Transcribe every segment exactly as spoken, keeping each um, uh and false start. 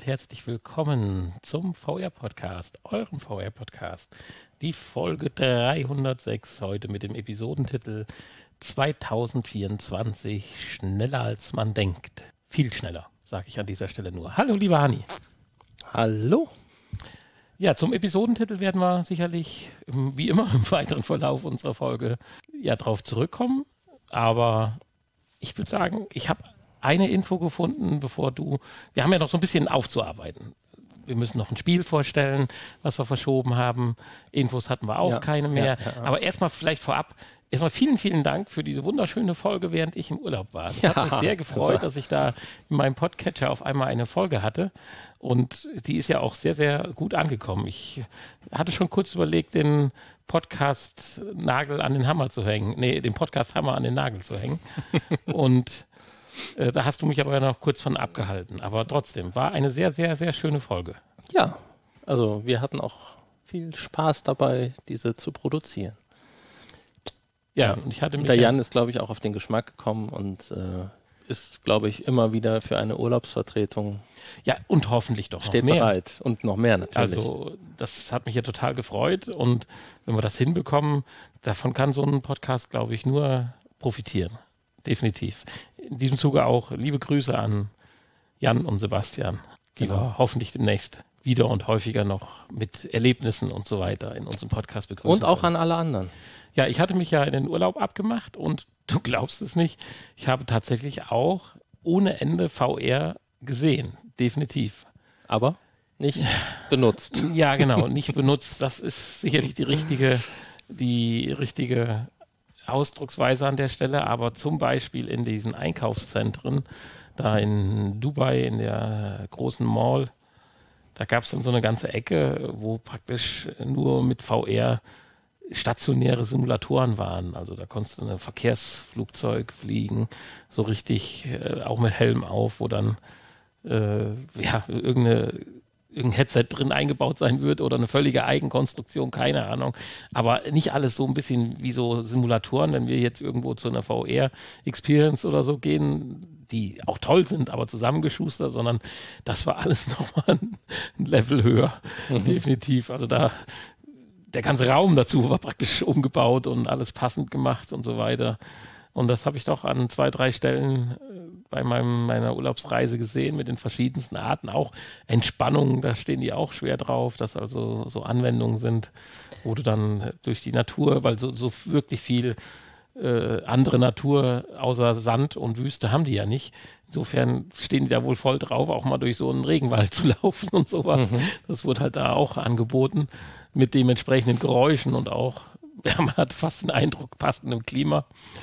herzlich willkommen zum V R-Podcast, eurem V R-Podcast. Die Folge dreihundertsechs heute mit dem Episodentitel zweitausendvierundzwanzig, schneller als man denkt. Viel schneller, sage ich an dieser Stelle nur. Hallo, lieber Hani. Hallo. Ja, zum Episodentitel werden wir sicherlich, wie immer im weiteren Verlauf unserer Folge, ja, drauf zurückkommen. Aber ich würde sagen, ich habe eine Info gefunden, bevor du... Wir haben ja noch so ein bisschen aufzuarbeiten. Wir müssen noch ein Spiel vorstellen, was wir verschoben haben. Infos hatten wir auch ja, keine mehr. Ja, ja, ja. Aber erstmal vielleicht vorab, erstmal vielen, vielen Dank für diese wunderschöne Folge, während ich im Urlaub war. Das ja, hat mich sehr gefreut, das dass ich da in meinem Podcatcher auf einmal eine Folge hatte. Und die ist ja auch sehr, sehr gut angekommen. Ich hatte schon kurz überlegt, den Podcast-Nagel an den Hammer zu hängen. Nee, den Podcast-Hammer an den Nagel zu hängen. Und äh, da hast du mich aber noch kurz von abgehalten. Aber trotzdem, war eine sehr, sehr, sehr schöne Folge. Ja, also wir hatten auch viel Spaß dabei, diese zu produzieren. Ja, und ich hatte mich... Der Jan ist, glaube ich, auch auf den Geschmack gekommen und äh, ist, glaube ich, immer wieder für eine Urlaubsvertretung... Ja, und hoffentlich doch steht noch mehr. bereit und noch mehr natürlich. Also das hat mich ja total gefreut und wenn wir das hinbekommen, davon kann so ein Podcast, glaube ich, nur profitieren. Definitiv. In diesem Zuge auch liebe Grüße an Jan und Sebastian, die genau. wir hoffentlich demnächst wieder und häufiger noch mit Erlebnissen und so weiter in unserem Podcast begrüßen Und auch können. an alle anderen. Ja, ich hatte mich ja in den Urlaub abgemacht und du glaubst es nicht, ich habe tatsächlich auch ohne Ende V R gesehen. Definitiv. Aber nicht benutzt. Ja, genau, nicht benutzt. Das ist sicherlich die richtige, die richtige Ausdrucksweise an der Stelle. Aber zum Beispiel in diesen Einkaufszentren, da in Dubai, in der großen Mall, da gab es dann so eine ganze Ecke, wo praktisch nur mit V R stationäre Simulatoren waren. Also da konntest du ein Verkehrsflugzeug fliegen, so richtig, äh, auch mit Helm auf, wo dann Äh, ja, irgendeine, irgendein Headset drin eingebaut sein wird oder eine völlige Eigenkonstruktion, keine Ahnung. Aber nicht alles so ein bisschen wie so Simulatoren, wenn wir jetzt irgendwo zu einer V R-Experience oder so gehen, die auch toll sind, aber zusammengeschustert, sondern das war alles nochmal ein Level höher, mhm. definitiv. Also da, der ganze Raum dazu war praktisch umgebaut und alles passend gemacht und so weiter. Und das habe ich doch an zwei, drei Stellen bei meinem, meiner Urlaubsreise gesehen mit den verschiedensten Arten. Auch Entspannung, da stehen die auch schwer drauf, dass also so Anwendungen sind, wo du dann durch die Natur, weil so, so wirklich viel äh, andere Natur außer Sand und Wüste haben die ja nicht. Insofern stehen die da wohl voll drauf, auch mal durch so einen Regenwald zu laufen und sowas. Mhm. Das wurde halt da auch angeboten mit dementsprechenden Geräuschen und auch, ja, man hat fast den Eindruck, passendem Klima.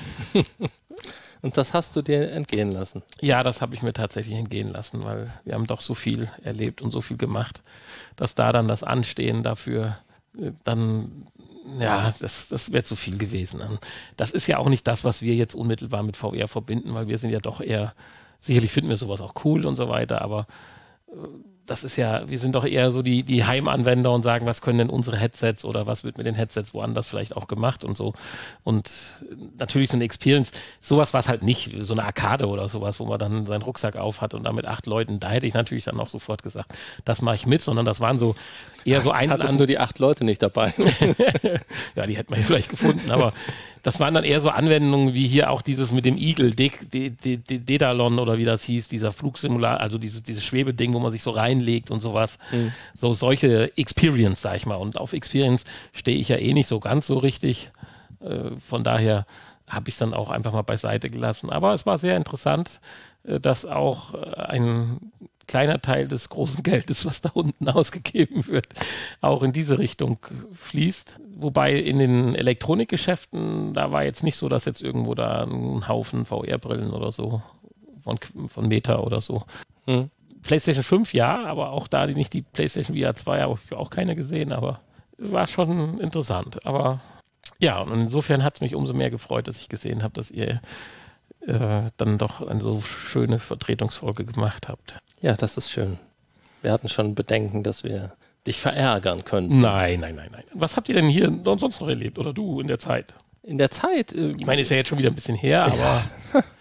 Und das hast du dir entgehen lassen? Ja, das habe ich mir tatsächlich entgehen lassen, weil wir haben doch so viel erlebt und so viel gemacht, dass da dann das Anstehen dafür äh, dann, ja, das, das wäre zu viel gewesen. Das ist ja auch nicht das, was wir jetzt unmittelbar mit V R verbinden, weil wir sind ja doch eher, sicherlich finden wir sowas auch cool und so weiter, aber äh, das ist ja, wir sind doch eher so die, die Heimanwender und sagen, was können denn unsere Headsets oder was wird mit den Headsets woanders vielleicht auch gemacht und so. Und natürlich so eine Experience, sowas war es halt nicht, so eine Arkade oder sowas, wo man dann seinen Rucksack auf hat und da mit acht Leuten, da hätte ich natürlich dann auch sofort gesagt, das mache ich mit, sondern das waren so eher so Einzel... Hattest du die acht Leute nicht dabei? Ja, die hätten wir vielleicht gefunden, aber das waren dann eher so Anwendungen wie hier auch dieses mit dem Igel, De- De- De- De- Dedalon oder wie das hieß, dieser Flugsimulator, also dieses, dieses Schwebeding, wo man sich so reinlegt und sowas. Mhm. So solche Experience, sag ich mal. Und auf Experience stehe ich ja eh nicht so ganz so richtig. Äh, von daher habe ich es dann auch einfach mal beiseite gelassen. Aber es war sehr interessant, äh, dass auch äh, ein kleiner Teil des großen Geldes, was da unten ausgegeben wird, auch in diese Richtung fließt. Wobei in den Elektronikgeschäften, da war jetzt nicht so, dass jetzt irgendwo da ein Haufen V R-Brillen oder so von, von Meta oder so. Hm. PlayStation fünf, ja, aber auch da die, nicht die PlayStation V R zwei, habe ich auch keine gesehen, aber war schon interessant. Aber ja, und insofern hat es mich umso mehr gefreut, dass ich gesehen habe, dass ihr äh, dann doch eine so schöne Vertretungsfolge gemacht habt. Ja, das ist schön. Wir hatten schon Bedenken, dass wir dich verärgern könnten. Nein, nein, nein, nein. Was habt ihr denn hier sonst noch erlebt oder du in der Zeit? In der Zeit? Äh, ich meine, ist ja jetzt schon wieder ein bisschen her, aber...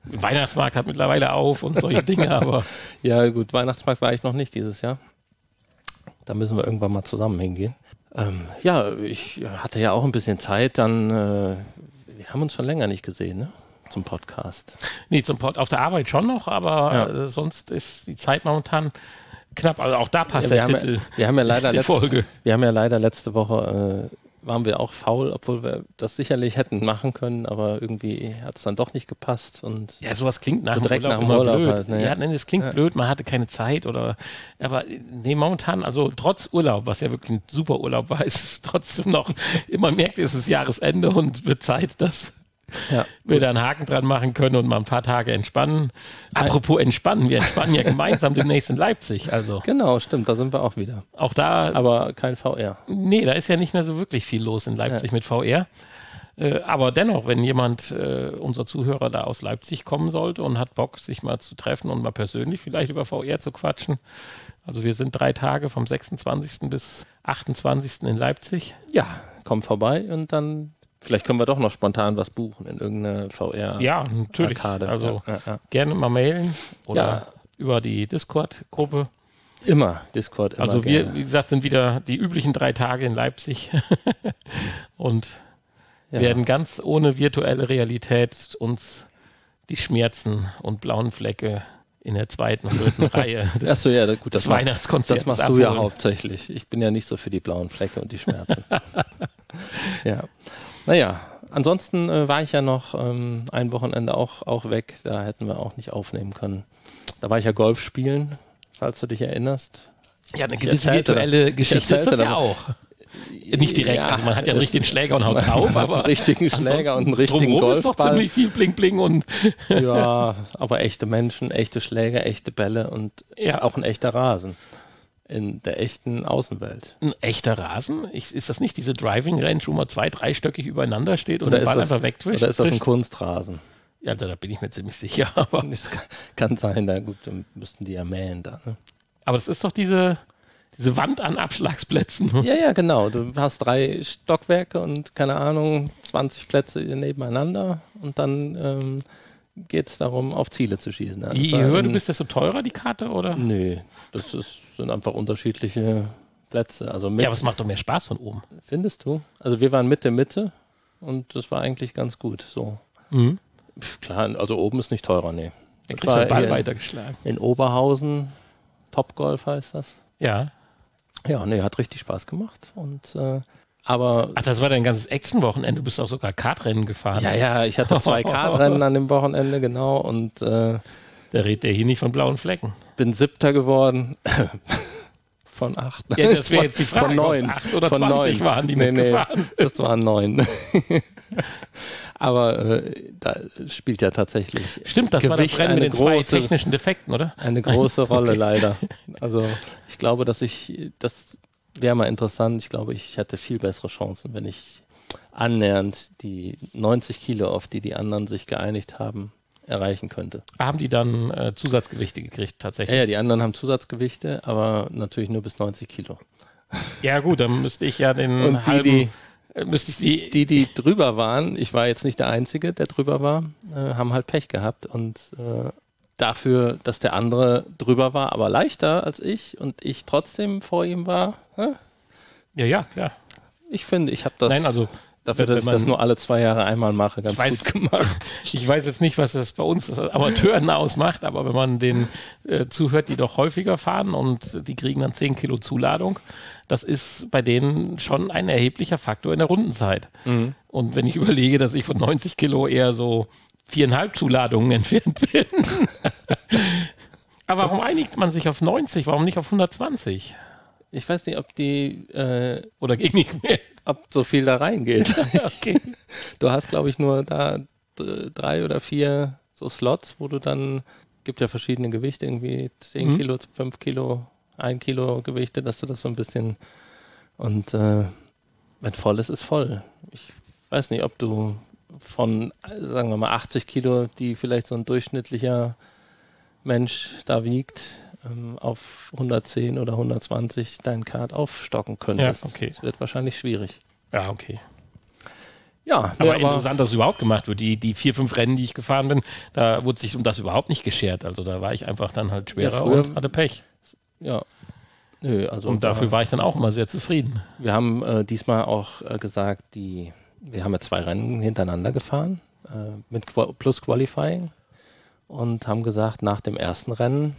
Weihnachtsmarkt hat mittlerweile auf und solche Dinge, aber... Ja gut, Weihnachtsmarkt war ich noch nicht dieses Jahr. Da müssen wir irgendwann mal zusammen hingehen. Ähm, ja, ich hatte ja auch ein bisschen Zeit, dann... Äh, wir haben uns schon länger nicht gesehen, ne? Zum Podcast. Nee, zum Pod auf der Arbeit schon noch, aber Ja. äh, sonst ist die Zeit momentan knapp. Also auch da passt Ja, wir, der haben Titel. ja, wir haben ja leider die Folge. letzte, wir haben ja leider letzte Woche äh, waren wir auch faul, obwohl wir das sicherlich hätten machen können, aber irgendwie hat es dann doch nicht gepasst. Und Ja, sowas klingt nach so dem direkt Urlaub nach dem immer Urlaub blöd. halt, ne? Ja, nee, das klingt Ja. blöd, man hatte keine Zeit oder, aber nee, momentan, also trotz Urlaub, was ja wirklich ein super Urlaub war, ist es trotzdem noch, man merkt, es ist Jahresende und wird Zeit, dass Ja. wir da einen Haken dran machen können und mal ein paar Tage entspannen. Apropos entspannen, wir entspannen ja gemeinsam demnächst in Leipzig, also Genau, stimmt, da sind wir auch wieder. auch da, Aber kein V R. nee, da ist ja nicht mehr so wirklich viel los in Leipzig Ja. mit V R. Äh, aber dennoch, wenn jemand, äh, unser Zuhörer da aus Leipzig kommen sollte und hat Bock, sich mal zu treffen und mal persönlich vielleicht über V R zu quatschen. Also wir sind drei Tage vom sechsundzwanzigsten bis achtundzwanzigsten in Leipzig. Ja, komm vorbei und dann vielleicht können wir doch noch spontan was buchen in irgendeine V R. Ja, natürlich. Arkade. Also Ja, ja, ja. gerne mal mailen oder Ja. über die Discord-Gruppe. Immer Discord. Immer Also wir, gerne. wie gesagt, sind wieder die üblichen drei Tage in Leipzig und Ja. werden ganz ohne virtuelle Realität uns die Schmerzen und blauen Flecke in der zweiten und dritten Reihe des, Achso, ja, gut, des das, mach, Weihnachtskonzerts das machst du ja abholen. hauptsächlich. Ich bin ja nicht so für die blauen Flecke und die Schmerzen. Ja. Naja, ansonsten äh, war ich ja noch ähm, ein Wochenende auch, auch weg. Da hätten wir auch nicht aufnehmen können. Da war ich ja Golf spielen, falls du dich erinnerst. Ja, eine Ich gewisse erzählte virtuelle da- Geschichte ich ist das erzählte ja da- auch. Nicht direkt, Ja, also man hat ja einen es- richtigen Schläger und haut drauf, Man hat aber einen richtigen Schläger und einen richtigen drumherum ist doch Golfball. ziemlich viel Bling Bling und Ja, aber echte Menschen, echte Schläger, echte Bälle und Ja. auch ein echter Rasen in der echten Außenwelt. ein echter Rasen. Ich, ist das nicht diese Driving Range, wo man zwei, dreistöckig übereinander steht und Oder den ist, Ball das, einfach wegtwischt? oder ist das ein twischt? Kunstrasen? Ja, da, da bin ich mir ziemlich sicher. Aber, Das kann, kann sein, na gut, dann müssten die ja mähen da. Ne? aber das ist doch diese, diese Wand an Abschlagsplätzen. Ja, ja, genau. Du hast drei Stockwerke und keine Ahnung, zwanzig Plätze nebeneinander und dann ähm, geht es darum, auf Ziele zu schießen. Also Je es war höher du in- bist, desto teurer die Karte, oder? Nö, das ist, sind einfach unterschiedliche Plätze. Also mit, Ja, aber es macht doch mehr Spaß von oben. findest du? Also wir waren Mitte, Mitte und das war eigentlich ganz gut. So. Mhm. Pff, klar, also oben ist nicht teurer, nee. Da Das kriegt der Ball hier weitergeschlagen. in Oberhausen, Topgolf heißt das. Ja. Ja, nee, hat richtig Spaß gemacht. Und äh, aber Ach, das war dein ganzes Action-Wochenende. Du bist auch sogar Kartrennen gefahren. ja, ja, ich hatte zwei Kartrennen an dem Wochenende, genau, und äh, Da redet der hier nicht von blauen Flecken. bin Siebter geworden. Von acht. Ja, das wäre Von- jetzt die Frage, von neun. ob's acht oder Von zwanzig neun. waren, die Nee, nee, mitgefahren sind. das waren neun. Aber äh, da spielt ja tatsächlich Stimmt, das war das Gewicht Rennen mit eine den zwei große, technischen Defekten, oder? eine große Rolle Okay. leider. Also ich glaube, dass ich, das wäre mal interessant. Ich glaube, ich hätte viel bessere Chancen, wenn ich annähernd die neunzig Kilo, auf die die anderen sich geeinigt haben, erreichen könnte. Haben die dann äh, Zusatzgewichte gekriegt, Ja, tatsächlich? ja, die anderen haben Zusatzgewichte, aber natürlich nur bis neunzig Kilo. Ja, gut, dann müsste ich ja den Und die, halben, die, äh, müsste ich sie, die, die drüber waren, ich war jetzt nicht der Einzige, der drüber war, äh, haben halt Pech gehabt und äh, dafür, dass der andere drüber war, aber leichter als ich und ich trotzdem vor ihm war, äh, ja, ja, klar. ich finde, ich habe das Nein, also, dafür, dass wenn ich man- das nur alle zwei Jahre einmal mache, ganz Ich weiß- gut gemacht. ich weiß jetzt nicht, was das bei uns als Amateuren ausmacht, aber wenn man den äh, zuhört, die doch häufiger fahren und die kriegen dann zehn Kilo Zuladung, das ist bei denen schon ein erheblicher Faktor in der Rundenzeit. Mhm. Und wenn ich überlege, dass ich von neunzig Kilo eher so viereinhalb Zuladungen entfernt bin. Aber warum einigt man sich auf neunzig? Warum nicht auf hundertzwanzig? Ich weiß nicht, ob die, äh, Oder geht nicht mehr? ob so viel da reingeht. Okay. Du hast, glaube ich, nur da d- drei oder vier so Slots, wo du dann, gibt ja verschiedene Gewichte, irgendwie zehn Mhm. Kilo, fünf Kilo, ein Kilo Gewichte, dass du das so ein bisschen und äh, wenn voll ist, ist voll. Ich weiß nicht, ob du von, sagen wir mal, achtzig Kilo, die vielleicht so ein durchschnittlicher Mensch da wiegt, ähm, auf hundertzehn oder hundertzwanzig deinen Kart aufstocken könntest. Ja, okay. Das wird wahrscheinlich schwierig. Ja, okay. Ja, aber, aber interessant, dass es überhaupt gemacht wird. Die, die vier, fünf Rennen, die ich gefahren bin, da wurde sich um das überhaupt nicht geschert. Also da war ich einfach dann halt schwerer Ja, früher- und hatte Pech. ja, nö, also Und dafür war ich dann auch immer sehr zufrieden. wir haben äh, diesmal auch äh, gesagt, die, wir haben ja zwei Rennen hintereinander gefahren äh, mit Qua- plus Qualifying und haben gesagt, nach dem ersten Rennen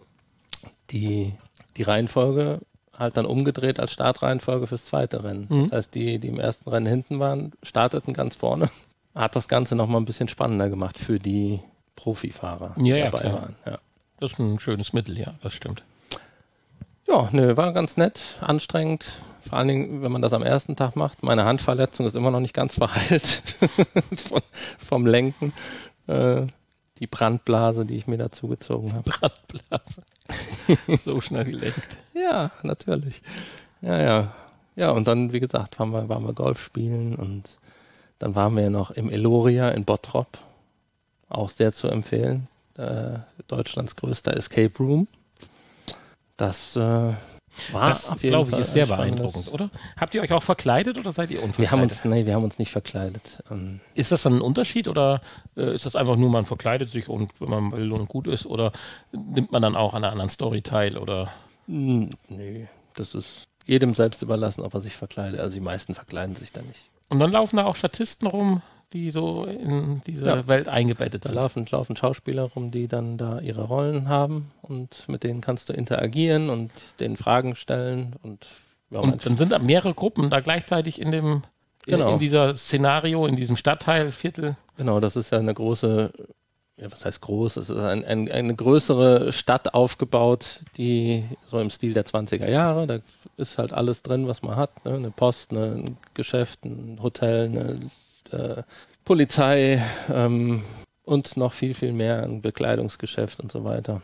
die, die Reihenfolge halt dann umgedreht als Startreihenfolge fürs zweite Rennen. Mhm. Das heißt, die, die im ersten Rennen hinten waren, starteten ganz vorne. Hat das Ganze nochmal ein bisschen spannender gemacht für die Profifahrer, die Ja, ja, dabei klar. waren. Ja. Das ist ein schönes Mittel, ja, das stimmt. Ja, nö, war ganz nett, anstrengend. Vor allen Dingen, wenn man das am ersten Tag macht. Meine Handverletzung ist immer noch nicht ganz verheilt Von, vom Lenken. Äh, die Brandblase, die ich mir dazu gezogen habe. Brandblase. So schnell gelenkt. Ja, natürlich. Ja, ja. Ja, und dann, wie gesagt, waren wir, waren wir Golf spielen und dann waren wir noch im Eloria in Bottrop. Auch sehr zu empfehlen. Äh, Deutschlands größter Escape Room. Das äh, war Das, auf jeden glaube ich, Fall ist sehr ein spannendes- beeindruckend, oder? Habt ihr euch auch verkleidet oder seid ihr unverkleidet? Wir haben uns, nee, wir haben uns nicht verkleidet. Ähm, Ist das dann ein Unterschied oder äh, ist das einfach nur, man verkleidet sich und wenn man will und gut ist oder nimmt man dann auch an einer anderen Story teil oder? Hm, nee, das ist jedem selbst überlassen, ob er sich verkleidet. Also die meisten verkleiden sich da nicht. Und dann laufen da auch Statisten rum, die so in diese Ja. Welt eingebettet Da sind. laufen, laufen Schauspieler rum, die dann da ihre Rollen haben und mit denen kannst du interagieren und denen Fragen stellen und ja, Und manche- dann sind da mehrere Gruppen da gleichzeitig in dem Genau. in, in dieser Szenario, in diesem Stadtteil, Viertel. genau, das ist ja eine große, ja, was heißt groß? Es ist ein, ein, eine größere Stadt aufgebaut, die so im Stil der zwanziger Jahre, da ist halt alles drin, was man hat, ne? Eine Post, ne? Ein Geschäft, ein Hotel, eine äh, Polizei ähm, und noch viel, viel mehr, ein Bekleidungsgeschäft und so weiter.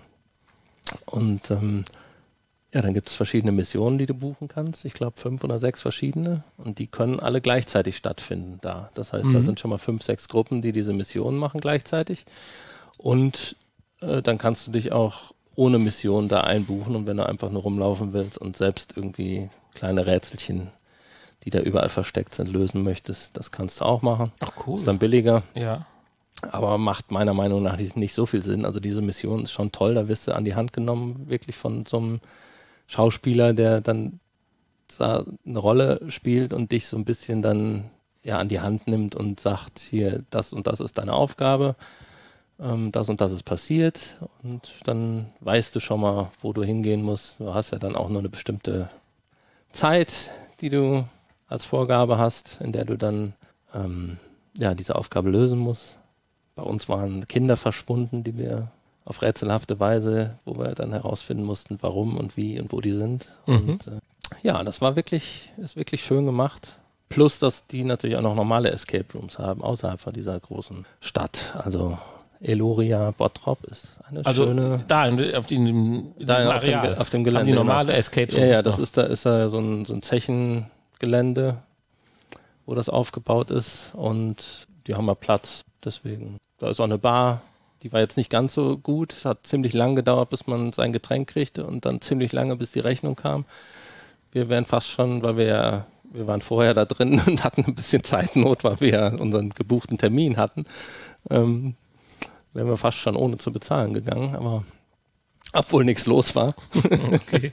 Und ähm, ja, dann gibt es verschiedene Missionen, die du buchen kannst. Ich glaube fünf oder sechs verschiedene. Und die können alle gleichzeitig stattfinden da. Das heißt, da Mhm. sind schon mal fünf, sechs Gruppen, die diese Missionen machen gleichzeitig. Und äh, dann kannst du dich auch ohne Mission da einbuchen. Und wenn du einfach nur rumlaufen willst und selbst irgendwie kleine Rätselchen, die da überall versteckt sind, lösen möchtest, das kannst du auch machen. Ach cool. Ist dann billiger, Ja. aber macht meiner Meinung nach nicht nicht so viel Sinn. Also diese Mission ist schon toll, da wirst du an die Hand genommen, wirklich von so einem Schauspieler, der dann da eine Rolle spielt und dich so ein bisschen dann ja an die Hand nimmt und sagt, hier, das und das ist deine Aufgabe, ähm, das und das ist passiert und dann weißt du schon mal, wo du hingehen musst. Du hast ja dann auch nur eine bestimmte Zeit, die du als Vorgabe hast, in der du dann ähm, ja, diese Aufgabe lösen musst. Bei uns waren Kinder verschwunden, die wir auf rätselhafte Weise, wo wir dann herausfinden mussten, warum und wie und wo die sind. Mhm. Und äh, ja, das war wirklich, ist wirklich schön gemacht. Plus, dass die natürlich auch noch normale Escape Rooms haben, außerhalb von dieser großen Stadt. Also Eloria Bottrop ist eine Also schöne... da in, auf, den, in Da diesem auf dem, Areal. Ge- auf dem Haben Gelände. die genau. normale Escape Ja, ja, Rooms das noch. ist da ist da so ein, so ein Zechengelände, wo das aufgebaut ist und die haben ja Platz, deswegen. Da ist auch eine Bar, die war jetzt nicht ganz so gut, es hat ziemlich lang gedauert, bis man sein Getränk kriegte und dann ziemlich lange, bis die Rechnung kam. Wir wären fast schon, weil wir ja, wir waren vorher da drin und hatten ein bisschen Zeitnot, weil wir ja unseren gebuchten Termin hatten, ähm, wären wir fast schon ohne zu bezahlen gegangen, aber obwohl nichts los war. Okay.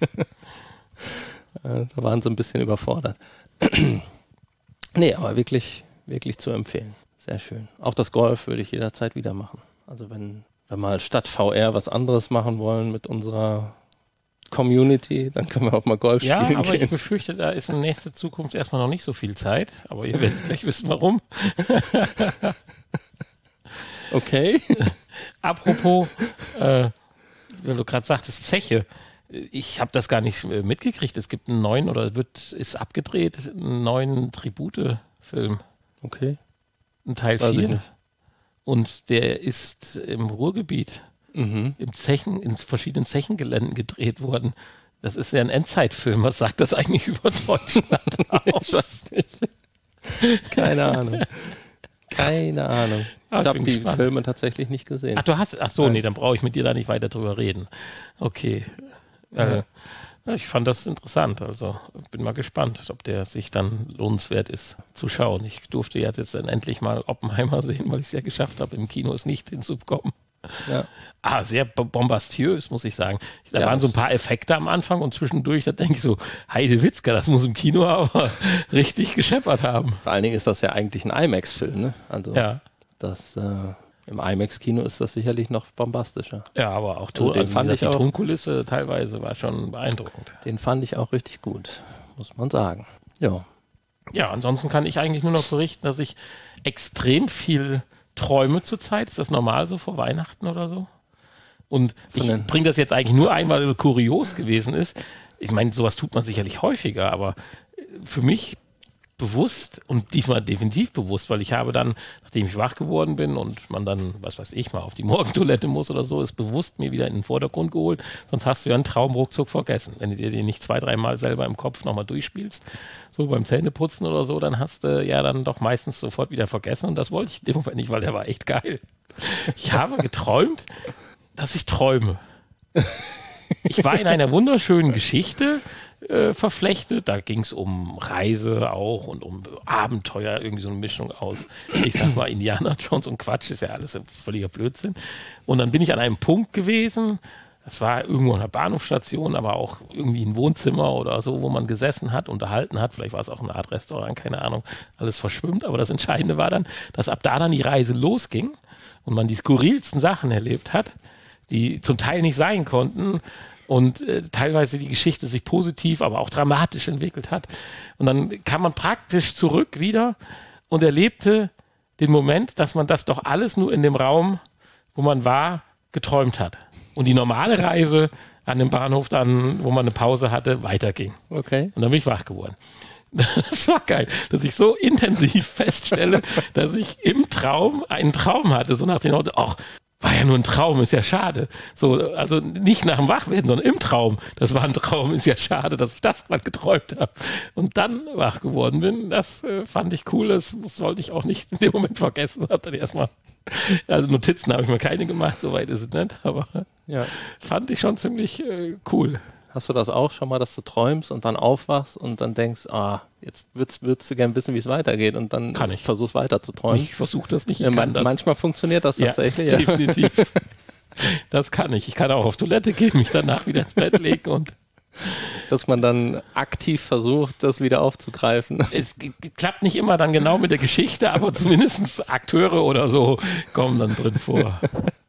Äh, Da waren sie ein bisschen überfordert. Nee, aber wirklich, wirklich zu empfehlen. Sehr schön. Auch das Golf würde ich jederzeit wieder machen. Also wenn wir mal statt V R was anderes machen wollen mit unserer Community, dann können wir auch mal Golf Ja, spielen aber ich gehen. befürchte, da ist in nächster Zukunft erstmal noch nicht so viel Zeit. Aber ihr werdet gleich wissen, warum. Okay. Apropos, äh, weil du gerade sagtest, Zeche. Ich habe das gar nicht äh, mitgekriegt. Es gibt einen neuen, oder wird, ist abgedreht, einen neuen Tribute-Film. Okay. Ein Teil Weiß ich vier. nicht. Und der ist im Ruhrgebiet, Mhm. im Zechen, in verschiedenen Zechengeländen gedreht worden. Das ist ja ein Endzeitfilm. Was sagt das eigentlich über Deutschland aus? Ich weiß nicht. Keine Ahnung. Keine Ahnung. Ah, Ich habe bin die gespannt. Filme tatsächlich nicht gesehen. Ach, du hast, ach so, Nein. nee, dann brauche ich mit dir da nicht weiter drüber reden. Okay. Ja. Äh, Ja, ich fand das interessant, also bin mal gespannt, ob der sich dann lohnenswert ist zu schauen. Ich durfte ja jetzt dann endlich mal Oppenheimer sehen, weil ich es ja geschafft habe, im Kino es nicht hinzubekommen. Ja. Ah, sehr bombastiös, muss ich sagen. Da Ja, waren so ein paar Effekte am Anfang und zwischendurch, da denke ich so, Heidewitzka, das muss im Kino aber richtig gescheppert haben. Vor allen Dingen ist das ja eigentlich ein IMAX-Film, ne? Also Ja. das, äh, im IMAX-Kino ist das sicherlich noch bombastischer. Ja, aber auch Also Ton, den also fand die ich auch- Tonkulisse teilweise war schon beeindruckend. Den fand ich auch richtig gut, muss man sagen. Ja. Ja, ansonsten kann ich eigentlich nur noch berichten, dass ich extrem viel träume zurzeit. Ist das normal so vor Weihnachten oder so? Und ich Von den- bringe das jetzt eigentlich nur ein, weil es kurios gewesen ist. Ich meine, sowas tut man sicherlich häufiger, aber für mich bewusst und diesmal definitiv bewusst, weil ich habe dann, nachdem ich wach geworden bin und man dann, was weiß ich, mal auf die Morgentoilette muss oder so, ist bewusst mir wieder in den Vordergrund geholt. Sonst hast du ja einen Traum ruckzuck vergessen. Wenn du dir den nicht zwei, dreimal selber im Kopf nochmal durchspielst, so beim Zähneputzen oder so, dann hast du ja dann doch meistens sofort wieder vergessen. Und das wollte ich in dem Moment nicht, weil der war echt geil. Ich habe geträumt, dass ich träume. Ich war in einer wunderschönen Geschichte äh, verflechtet. Da ging es um Reise auch und um Abenteuer, irgendwie so eine Mischung aus, ich sag mal, Indiana Jones und Quatsch, ist ja alles ein völliger Blödsinn. Und dann bin ich an einem Punkt gewesen, das war irgendwo an einer Bahnhofsstation, aber auch irgendwie ein Wohnzimmer oder so, wo man gesessen hat, unterhalten hat. Vielleicht war es auch eine Art Restaurant, keine Ahnung, alles verschwimmt. Aber das Entscheidende war dann, dass ab da dann die Reise losging und man die skurrilsten Sachen erlebt hat, die zum Teil nicht sein konnten und äh, teilweise die Geschichte sich positiv, aber auch dramatisch entwickelt hat. Und dann kam man praktisch zurück wieder und erlebte den Moment, dass man das doch alles nur in dem Raum, wo man war, geträumt hat. Und die normale Reise an dem Bahnhof dann, wo man eine Pause hatte, weiterging. Okay. Und dann bin ich wach geworden. Das war geil, dass ich so intensiv feststelle, dass ich im Traum einen Traum hatte, so nach dem Motto, ach, war ja nur ein Traum, ist ja schade. So, also nicht nach dem Wachwerden, sondern im Traum. Das war ein Traum, ist ja schade, dass ich das gerade geträumt habe. Und dann wach geworden bin, das äh, fand ich cool, das sollte ich auch nicht in dem Moment vergessen. Hab dann erstmal, also Notizen habe ich mir keine gemacht, soweit ist es nicht, aber Ja. fand ich schon ziemlich äh, cool. Hast du das auch schon mal, dass du träumst und dann aufwachst und dann denkst, ah, jetzt würdest, würdest du gerne wissen, wie es weitergeht und dann Kann ich. versuchst weiter zu träumen? Ich versuche das nicht, ich Ja, kann man, das. manchmal funktioniert das Ja, tatsächlich. Ja. definitiv. Das kann ich. Ich kann auch auf Toilette gehen, mich danach wieder ins Bett legen und Dass man dann aktiv versucht, das wieder aufzugreifen. es g- g- klappt nicht immer dann genau mit der Geschichte, aber zumindest Akteure oder so kommen dann drin vor.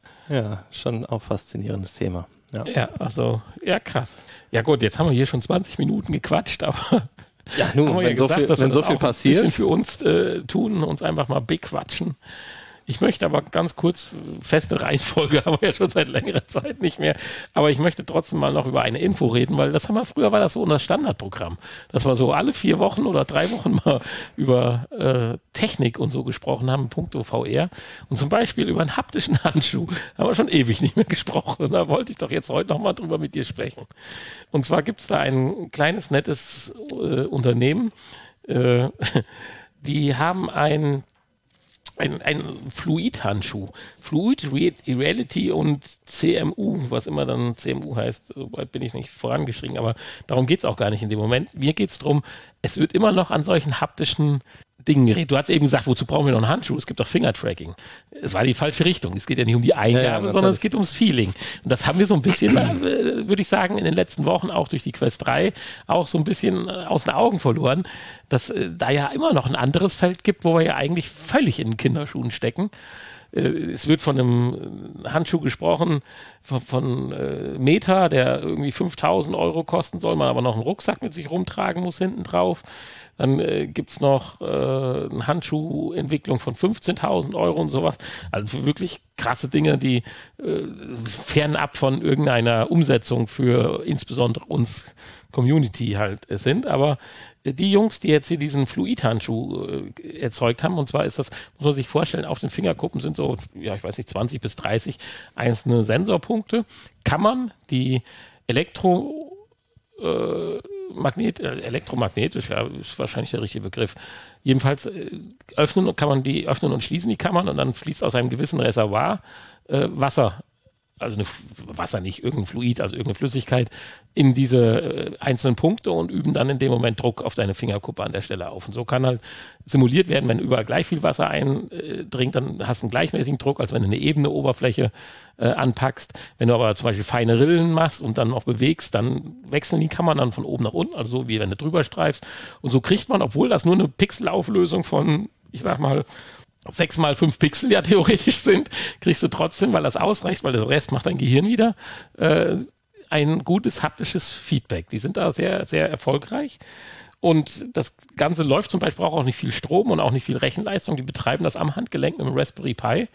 Ja, schon auch faszinierendes Thema. Ja, Ja, also, ja, krass. Ja gut, jetzt haben wir hier schon zwanzig Minuten gequatscht, aber ja nun, haben wir wenn, ja so gesagt, viel, dass wir wenn so das viel auch ein bisschen passiert. für uns äh, tun, uns einfach mal bequatschen. Ich möchte aber ganz kurz, feste Reihenfolge haben wir ja schon seit längerer Zeit nicht mehr, aber ich möchte trotzdem mal noch über eine Info reden, weil das haben wir, früher war das so unser Standardprogramm, dass wir so alle vier Wochen oder drei Wochen mal über äh, Technik und so gesprochen haben, punkto V R und zum Beispiel über einen haptischen Handschuh haben wir schon ewig nicht mehr gesprochen und da wollte ich doch jetzt heute noch mal drüber mit dir sprechen. Und zwar gibt es da ein kleines, nettes äh, Unternehmen, äh, die haben ein Ein, ein Fluid-Handschuh. Fluid Reality und C M U, was immer dann C M U heißt, so weit bin ich nicht vorangeschrieben, aber darum geht es auch gar nicht in dem Moment. Mir geht es darum, es wird immer noch an solchen haptischen Dingen geredet. Du hast eben gesagt, wozu brauchen wir noch einen Handschuh? Es gibt doch Finger-Tracking. Es war die falsche Richtung. Es geht ja nicht um die Eingabe, Ja, ja, sondern es natürlich. geht ums Feeling. Und das haben wir so ein bisschen, äh, würde ich sagen, in den letzten Wochen auch durch die Quest drei auch so ein bisschen äh, aus den Augen verloren, dass äh, da ja immer noch ein anderes Feld gibt, wo wir ja eigentlich völlig in den Kinderschuhen stecken. Äh, es wird von einem Handschuh gesprochen, von, von äh, Meta, der irgendwie fünftausend Euro kosten soll, man aber noch einen Rucksack mit sich rumtragen muss hinten drauf. Dann äh, gibt es noch äh, eine Handschuhentwicklung von fünfzehntausend Euro und sowas. Also wirklich krasse Dinge, die äh, fernab von irgendeiner Umsetzung für insbesondere uns Community halt äh, sind. Aber äh, die Jungs, die jetzt hier diesen Fluid-Handschuh äh, erzeugt haben, und zwar ist das, muss man sich vorstellen, auf den Fingerkuppen sind so, ja, ich weiß nicht, zwanzig bis dreißig einzelne Sensorpunkte. Kann man die Elektro äh, Magnet, äh, elektromagnetisch, ja, ist wahrscheinlich der richtige Begriff. Jedenfalls äh, öffnen kann man die öffnen und schließen die Kammern und dann fließt aus einem gewissen Reservoir äh, Wasser also eine Wasser nicht, irgendein Fluid, also irgendeine Flüssigkeit, in diese äh, einzelnen Punkte und üben dann in dem Moment Druck auf deine Fingerkuppe an der Stelle auf. Und so kann halt simuliert werden, wenn überall gleich viel Wasser eindringt, dann hast du einen gleichmäßigen Druck, als wenn du eine ebene Oberfläche äh, anpackst. Wenn du aber zum Beispiel feine Rillen machst und dann noch bewegst, dann wechseln die Kammern dann von oben nach unten, also so wie wenn du drüber streifst. Und so kriegt man, obwohl das nur eine Pixelauflösung von, ich sag mal, sechs mal fünf Pixel ja theoretisch sind, kriegst du trotzdem, weil das ausreicht, weil der Rest macht dein Gehirn wieder, äh, ein gutes haptisches Feedback. Die sind da sehr, sehr erfolgreich. Und das Ganze läuft zum Beispiel, braucht auch nicht viel Strom und auch nicht viel Rechenleistung. Die betreiben das am Handgelenk mit dem Raspberry Pi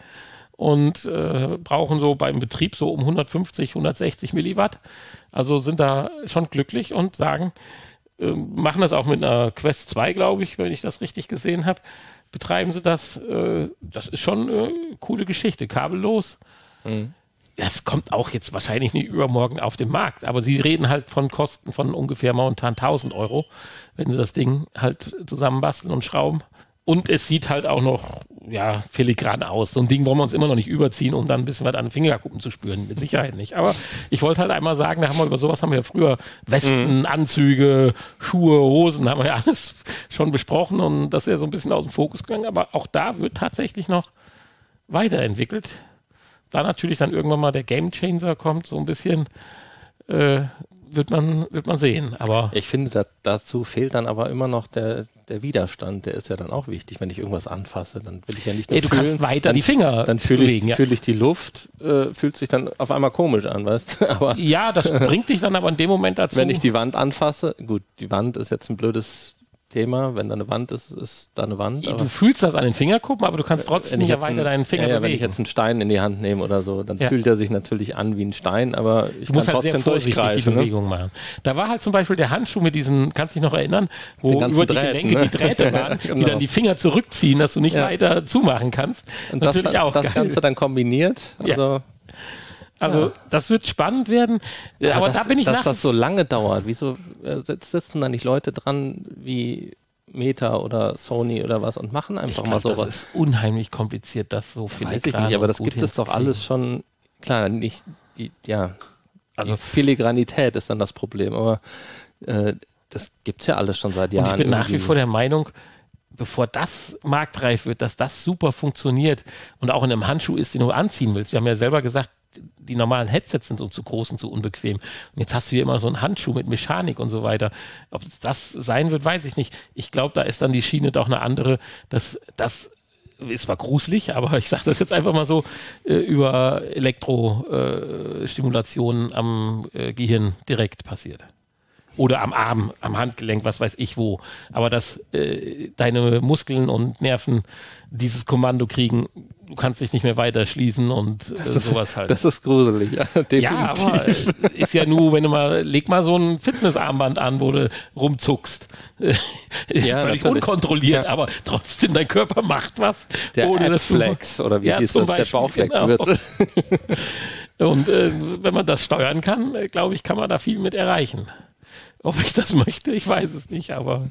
und äh, brauchen so beim Betrieb so um hundertfünfzig, hundertsechzig Milliwatt. Also sind da schon glücklich und sagen, äh, machen das auch mit einer Quest zwei, glaube ich, wenn ich das richtig gesehen habe. Betreiben sie das, äh, das ist schon eine coole Geschichte, kabellos. Mhm. Das kommt auch jetzt wahrscheinlich nicht übermorgen auf den Markt, aber sie reden halt von Kosten von ungefähr momentan tausend Euro, wenn sie das Ding halt zusammenbasteln und schrauben. Und es sieht halt auch noch, ja, filigran aus. So ein Ding wollen wir uns immer noch nicht überziehen, um dann ein bisschen was an den Fingerkuppen zu spüren. Mit Sicherheit nicht. Aber ich wollte halt einmal sagen, da haben wir über sowas haben wir ja früher Westen, mhm. Anzüge, Schuhe, Hosen, haben wir ja alles schon besprochen und das ist ja so ein bisschen aus dem Fokus gegangen. Aber auch da wird tatsächlich noch weiterentwickelt. Da natürlich dann irgendwann mal der Gamechanger kommt, so ein bisschen, äh, wird man, wird man sehen. Aber ich finde, da, dazu fehlt dann aber immer noch der, der Widerstand. Der ist ja dann auch wichtig. Wenn ich irgendwas anfasse, dann will ich ja nicht nur Ey, du fühlen. kannst weiter dann, die Finger Dann fühle ich, ja. fühl ich die Luft, äh, fühlt sich dann auf einmal komisch an, weißt du? Aber ja, das bringt dich dann aber in dem Moment dazu. Wenn ich die Wand anfasse, gut, die Wand ist jetzt ein blödes Thema. Wenn da eine Wand ist, ist da eine Wand. Du fühlst das an den Fingerkuppen, aber du kannst trotzdem ja weiter ein, deinen Finger ja, ja, bewegen. Wenn ich jetzt einen Stein in die Hand nehme oder so, dann ja. fühlt er sich natürlich an wie ein Stein, aber ich du kann musst halt trotzdem sehr vorsichtig die Bewegung ne? machen. Da war halt zum Beispiel der Handschuh mit diesen, kannst du dich noch erinnern, wo über die Drähten, Gelenke ne? die Drähte waren, genau. die dann die Finger zurückziehen, dass du nicht ja. weiter zumachen kannst. Und natürlich das, auch das geil. Ganze dann kombiniert, also... Ja. Also ja. das wird spannend werden, aber, aber das, da bin ich dass nach... das so lange dauert, wieso sitzen da nicht Leute dran wie Meta oder Sony oder was und machen einfach ich mal glaub, sowas? Das ist unheimlich kompliziert, das so viel. Weiß ich nicht, aber das gibt es doch alles schon, klar, nicht, die, ja, also Filigranität ist dann das Problem, aber äh, das gibt es ja alles schon seit Jahren. Und ich bin irgendwie. nach wie vor der Meinung, bevor das marktreif wird, dass das super funktioniert und auch in einem Handschuh ist, den du anziehen willst. Wir haben ja selber gesagt, die normalen Headsets sind so zu groß und zu unbequem. Und jetzt hast du hier immer so einen Handschuh mit Mechanik und so weiter. Ob das sein wird, weiß ich nicht. Ich glaube, da ist dann die Schiene doch eine andere. Das, das ist zwar gruselig, aber ich sage das jetzt einfach mal so, äh, über Elektrostimulation äh, am äh, Gehirn direkt passiert. Oder am Arm, am Handgelenk, was weiß ich wo. Aber dass äh, deine Muskeln und Nerven dieses Kommando kriegen, du kannst dich nicht mehr weiter schließen und äh, das ist, sowas halt. Das ist gruselig, ja, definitiv. Ja, aber es ist ja nur, wenn du mal, leg mal so ein Fitnessarmband an, wo du rumzuckst. ist ja, völlig natürlich. unkontrolliert, ja. aber trotzdem, dein Körper macht was. Der ohne Ad-Flex oder wie ja, hieß das, Beispiel, der Bauchfleckgürtel. Genau. Und äh, wenn man das steuern kann, äh, glaube ich, kann man da viel mit erreichen. Ob ich das möchte, ich weiß es nicht, aber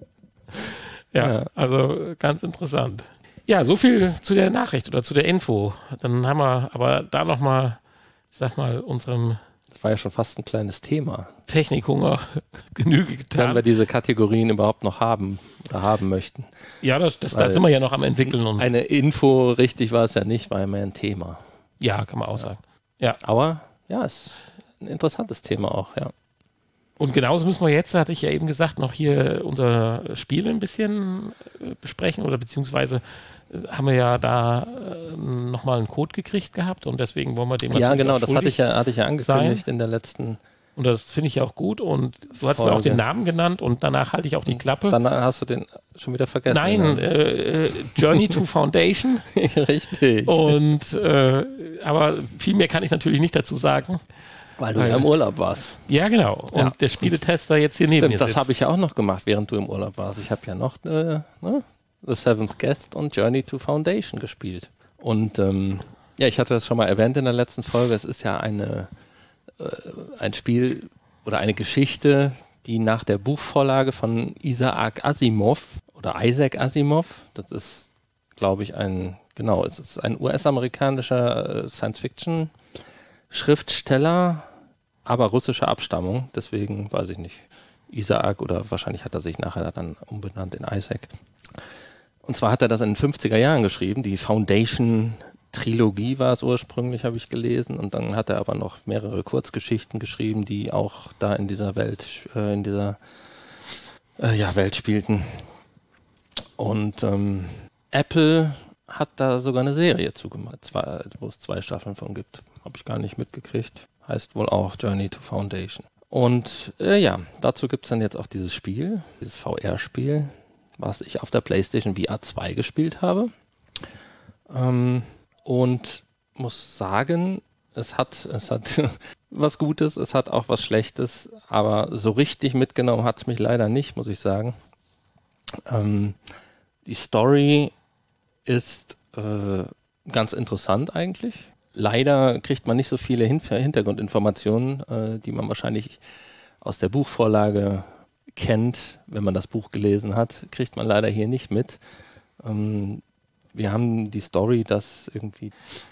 ja, ja, also ganz interessant. Ja, so viel zu der Nachricht oder zu der Info. Dann haben wir aber da nochmal, ich sag mal, unserem Das war ja schon fast ein kleines Thema. Technikhunger Genüge getan. Wenn wir diese Kategorien überhaupt noch haben oder haben möchten. Ja, das, das, da sind wir ja noch am entwickeln. Und eine Info, richtig war es ja nicht, war ja mehr ein Thema. Ja, kann man auch sagen. Ja. Aber ja, es ist ein interessantes Thema auch, ja. Und genauso müssen wir jetzt, hatte ich ja eben gesagt, noch hier unser Spiel ein bisschen besprechen oder beziehungsweise haben wir ja da äh, nochmal einen Code gekriegt gehabt und deswegen wollen wir dem Ja, genau, das hatte ich ja, hatte ich ja angekündigt sein. in der letzten Und das finde ich ja auch gut und du hast mir auch den Namen genannt und danach halte ich auch die Klappe. Dann hast du den schon wieder vergessen. Nein, äh, Journey to Foundation. Richtig. Und äh, aber viel mehr kann ich natürlich nicht dazu sagen. Weil du weil, ja im Urlaub warst. Ja, genau. Und ja. der Spieletester jetzt hier neben Stimmt, mir das sitzt. habe ich ja auch noch gemacht, während du im Urlaub warst. Ich habe ja noch äh, ne, The Seventh Guest und Journey to Foundation gespielt. Und ähm, ja, ich hatte das schon mal erwähnt in der letzten Folge. Es ist ja eine, äh, ein Spiel oder eine Geschichte, die nach der Buchvorlage von Isaac Asimov oder Isaac Asimov, das ist, glaube ich, ein, genau, es ist ein U S-amerikanischer äh, Science-Fiction- Schriftsteller, aber russischer Abstammung, deswegen weiß ich nicht, Isaac oder wahrscheinlich hat er sich nachher dann umbenannt in Isaac. Und zwar hat er das in den fünfziger Jahren geschrieben, die Foundation-Trilogie war es ursprünglich, habe ich gelesen, und dann hat er aber noch mehrere Kurzgeschichten geschrieben, die auch da in dieser Welt, äh, in dieser äh, ja, Welt spielten. Und ähm, Apple hat da sogar eine Serie zugemacht, zwei, wo es zwei Staffeln von gibt. Habe ich gar nicht mitgekriegt. Heißt wohl auch Journey to Foundation. Und äh, ja, dazu gibt es dann jetzt auch dieses Spiel, dieses V R-Spiel, was ich auf der PlayStation V R zwei gespielt habe. Ähm, und muss sagen, es hat, es hat was Gutes, es hat auch was Schlechtes, aber so richtig mitgenommen hat es mich leider nicht, muss ich sagen. Ähm, die Story ist äh, ganz interessant eigentlich. Leider kriegt man nicht so viele Hin- Hintergrundinformationen, äh, die man wahrscheinlich aus der Buchvorlage kennt, wenn man das Buch gelesen hat, kriegt man leider hier nicht mit. Ähm, wir haben die Story, dass irgendwie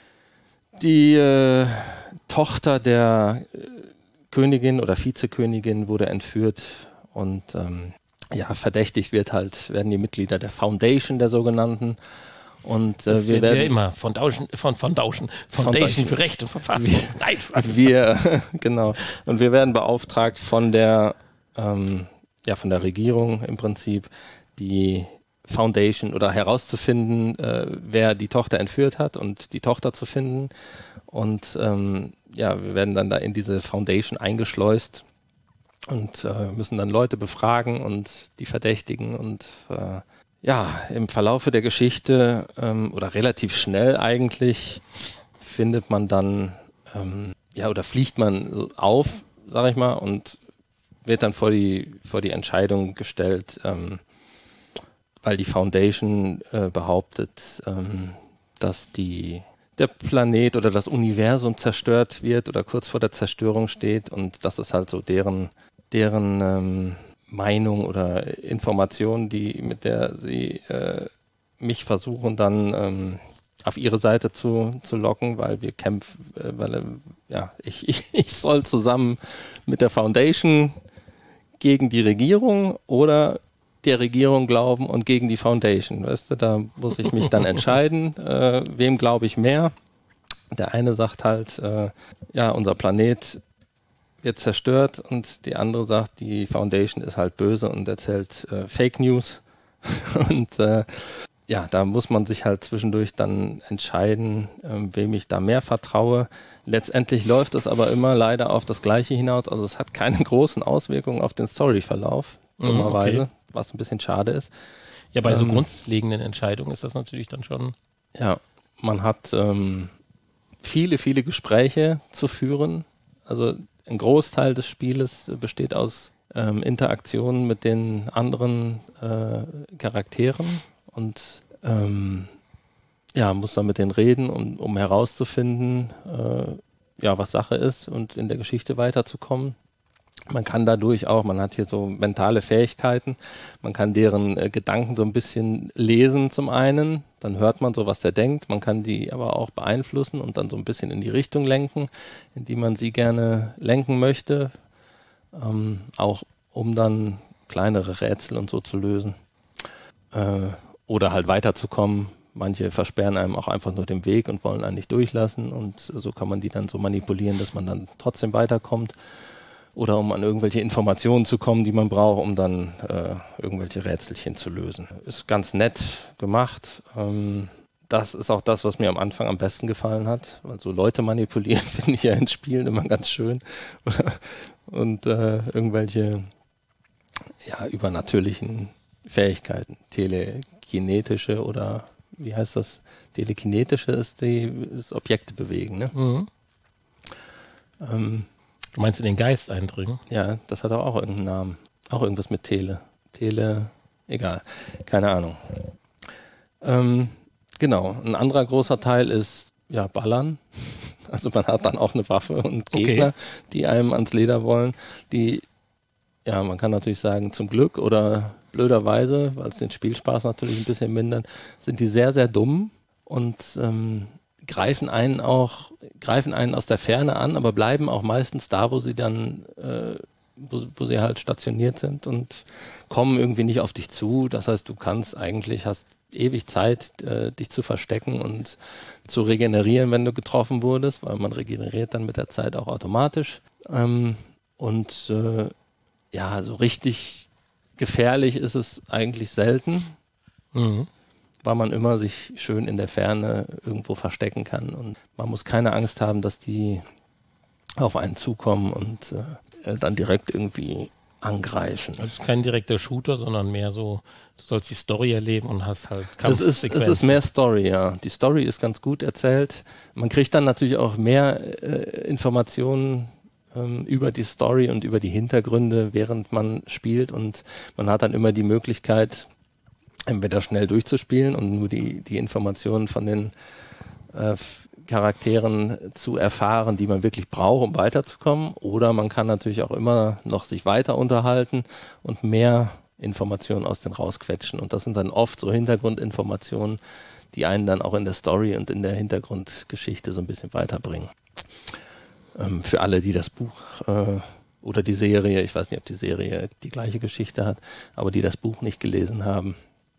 die äh, Tochter der äh, Königin oder Vizekönigin wurde entführt und ähm, ja, verdächtigt wird halt, werden die Mitglieder der Foundation, der sogenannten. Und äh, wir werden ja immer Foundation, von Foundation, Foundation für Recht und Verfassung. Wir, Nein, wir genau. Und wir werden beauftragt von der ähm, ja von der Regierung im Prinzip die Foundation oder herauszufinden, äh, wer die Tochter entführt hat und die Tochter zu finden. Und ähm, ja, wir werden dann da in diese Foundation eingeschleust und äh, müssen dann Leute befragen und die verdächtigen und äh, ja, im Verlaufe der Geschichte ähm, oder relativ schnell eigentlich findet man dann, ähm, ja, oder fliegt man so auf, sag ich mal, und wird dann vor die, vor die Entscheidung gestellt, ähm, weil die Foundation äh, behauptet, ähm, dass die, der Planet oder das Universum zerstört wird oder kurz vor der Zerstörung steht und das ist halt so deren, deren ähm, Meinung oder Information, die mit der sie äh, mich versuchen dann ähm, auf ihre Seite zu, zu locken, weil wir kämpfen, äh, weil äh, ja, ich, ich, ich soll zusammen mit der Foundation gegen die Regierung oder der Regierung glauben und gegen die Foundation. Weißt du, da muss ich mich dann entscheiden, äh, wem glaube ich mehr. Der eine sagt halt, äh, ja, unser Planet wird zerstört und die andere sagt, die Foundation ist halt böse und erzählt äh, Fake News. Und äh, ja, da muss man sich halt zwischendurch dann entscheiden, äh, wem ich da mehr vertraue. Letztendlich läuft es aber immer leider auf das Gleiche hinaus. Also es hat keine großen Auswirkungen auf den Storyverlauf, dummerweise, okay. Was ein bisschen schade ist. Ja, bei ähm, so grundlegenden Entscheidungen ist das natürlich dann schon... Ja, man hat ähm, viele, viele Gespräche zu führen. Also ein Großteil des Spieles besteht aus ähm, Interaktionen mit den anderen äh, Charakteren und ähm, ja, muss dann mit denen reden, um, um herauszufinden, äh, ja, was Sache ist und in der Geschichte weiterzukommen. Man kann dadurch auch, man hat hier so mentale Fähigkeiten, man kann deren äh, Gedanken so ein bisschen lesen zum einen, dann hört man so, was der denkt, man kann die aber auch beeinflussen und dann so ein bisschen in die Richtung lenken, in die man sie gerne lenken möchte, ähm, auch um dann kleinere Rätsel und so zu lösen äh, oder halt weiterzukommen. Manche versperren einem auch einfach nur den Weg und wollen einen nicht durchlassen und so kann man die dann so manipulieren, dass man dann trotzdem weiterkommt. Oder um an irgendwelche Informationen zu kommen, die man braucht, um dann äh, irgendwelche Rätselchen zu lösen. Ist ganz nett gemacht. Ähm, das ist auch das, was mir am Anfang am besten gefallen hat. Weil so Leute manipulieren finde ich ja in Spielen immer ganz schön. Und äh, irgendwelche ja, übernatürlichen Fähigkeiten. Telekinetische oder wie heißt das? Telekinetische ist die ist Objekte bewegen, ne? Mhm. Ähm, Du meinst in den Geist eindringen? Ja, das hat auch irgendeinen Namen. Auch irgendwas mit Tele. Tele, egal. Keine Ahnung. Ähm, genau. Ein anderer großer Teil ist, ja, Ballern. Also man hat dann auch eine Waffe und Gegner, okay. die einem ans Leder wollen. Die, ja, man kann natürlich sagen, zum Glück oder blöderweise, weil es den Spielspaß natürlich ein bisschen mindert, sind die sehr, sehr dumm und ähm, greifen einen auch, greifen einen aus der Ferne an, aber bleiben auch meistens da, wo sie dann, äh, wo, wo sie halt stationiert sind und kommen irgendwie nicht auf dich zu. Das heißt, du kannst eigentlich, hast ewig Zeit, äh, dich zu verstecken und zu regenerieren, wenn du getroffen wurdest, weil man regeneriert dann mit der Zeit auch automatisch. Ähm, und äh, ja, so richtig gefährlich ist es eigentlich selten, Mhm. weil man immer sich schön in der Ferne irgendwo verstecken kann und man muss keine Angst haben, dass die auf einen zukommen und äh, dann direkt irgendwie angreifen. Das ist kein direkter Shooter, sondern mehr so, du sollst die Story erleben und hast halt Es ist, es Kampfsequenzen. ist mehr Story, ja. Die Story ist ganz gut erzählt. Man kriegt dann natürlich auch mehr äh, Informationen ähm, über die Story und über die Hintergründe, während man spielt und man hat dann immer die Möglichkeit, entweder schnell durchzuspielen und nur die, die Informationen von den äh, Charakteren zu erfahren, die man wirklich braucht, um weiterzukommen. Oder man kann natürlich auch immer noch sich weiter unterhalten und mehr Informationen aus denen rausquetschen. Und das sind dann oft so Hintergrundinformationen, die einen dann auch in der Story und in der Hintergrundgeschichte so ein bisschen weiterbringen. Ähm, für alle, die das Buch äh, oder die Serie, ich weiß nicht, ob die Serie die gleiche Geschichte hat, aber die das Buch nicht gelesen haben,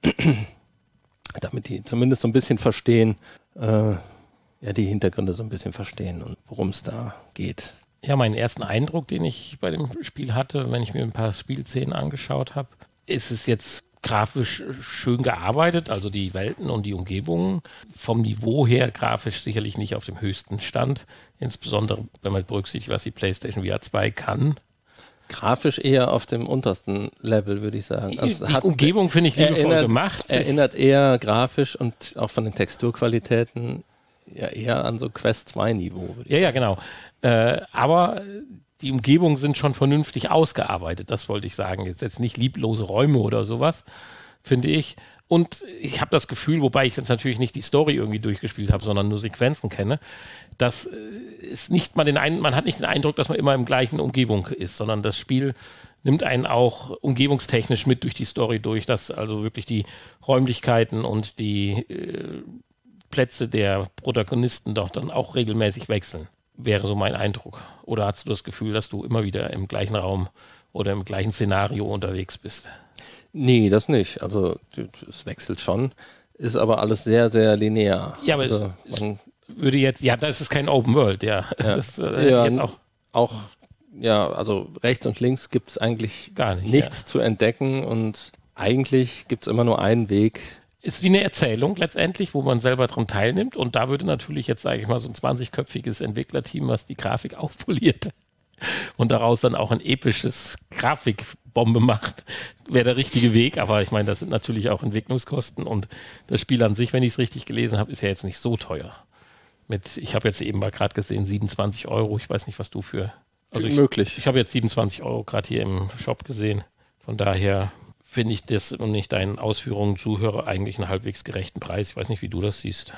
damit die zumindest so ein bisschen verstehen, äh, ja, die Hintergründe so ein bisschen verstehen und worum es da geht. Ja, meinen ersten Eindruck, den ich bei dem Spiel hatte, wenn ich mir ein paar Spielszenen angeschaut habe, ist es jetzt grafisch schön gearbeitet, also die Welten und die Umgebungen. Vom Niveau her grafisch sicherlich nicht auf dem höchsten Stand, insbesondere wenn man berücksichtigt, was die PlayStation V R zwei kann. Grafisch eher auf dem untersten Level, würde ich sagen. Also die hat, Umgebung finde ich liebevoll erinnert, gemacht. Erinnert eher grafisch und auch von den Texturqualitäten ja eher an so Quest zwei Niveau, würde ich Ja, sagen. ja, genau. Äh, aber die Umgebungen sind schon vernünftig ausgearbeitet, das wollte ich sagen. Jetzt, jetzt nicht lieblose Räume oder sowas, finde ich. Und ich habe das Gefühl, wobei ich jetzt natürlich nicht die Story irgendwie durchgespielt habe, sondern nur Sequenzen kenne, dass es nicht mal den Ein- man hat nicht den Eindruck, dass man immer im gleichen Umgebung ist, sondern das Spiel nimmt einen auch umgebungstechnisch mit durch die Story durch, dass also wirklich die Räumlichkeiten und die äh, Plätze der Protagonisten doch dann auch regelmäßig wechseln. Wäre so mein Eindruck. Oder hast du das Gefühl, dass du immer wieder im gleichen Raum oder im gleichen Szenario unterwegs bist? Nee, das nicht. Also es wechselt schon, ist aber alles sehr, sehr linear. Ja, aber also, es, man, es würde jetzt, ja, das ist kein Open World, ja. ja, Das äh, ja jetzt auch auch, ja, also rechts und links gibt es eigentlich gar nicht. nichts Ja. zu entdecken und eigentlich gibt es immer nur einen Weg. Ist wie eine Erzählung letztendlich, wo man selber dran teilnimmt. Und da würde natürlich jetzt, sage ich mal, so ein zwanzigköpfiges Entwicklerteam, was die Grafik aufpoliert und daraus dann auch ein episches Grafikbombe macht, wäre der richtige Weg. Aber ich meine, das sind natürlich auch Entwicklungskosten. Und das Spiel an sich, wenn ich es richtig gelesen habe, ist ja jetzt nicht so teuer. Mit, ich habe jetzt eben mal gerade gesehen, siebenundzwanzig Euro. Ich weiß nicht, was du für... Also ich, möglich. Ich habe jetzt siebenundzwanzig Euro gerade hier im Shop gesehen. Von daher finde ich das und nicht deinen Ausführungen zuhöre eigentlich einen halbwegs gerechten Preis. Ich weiß nicht, wie du das siehst.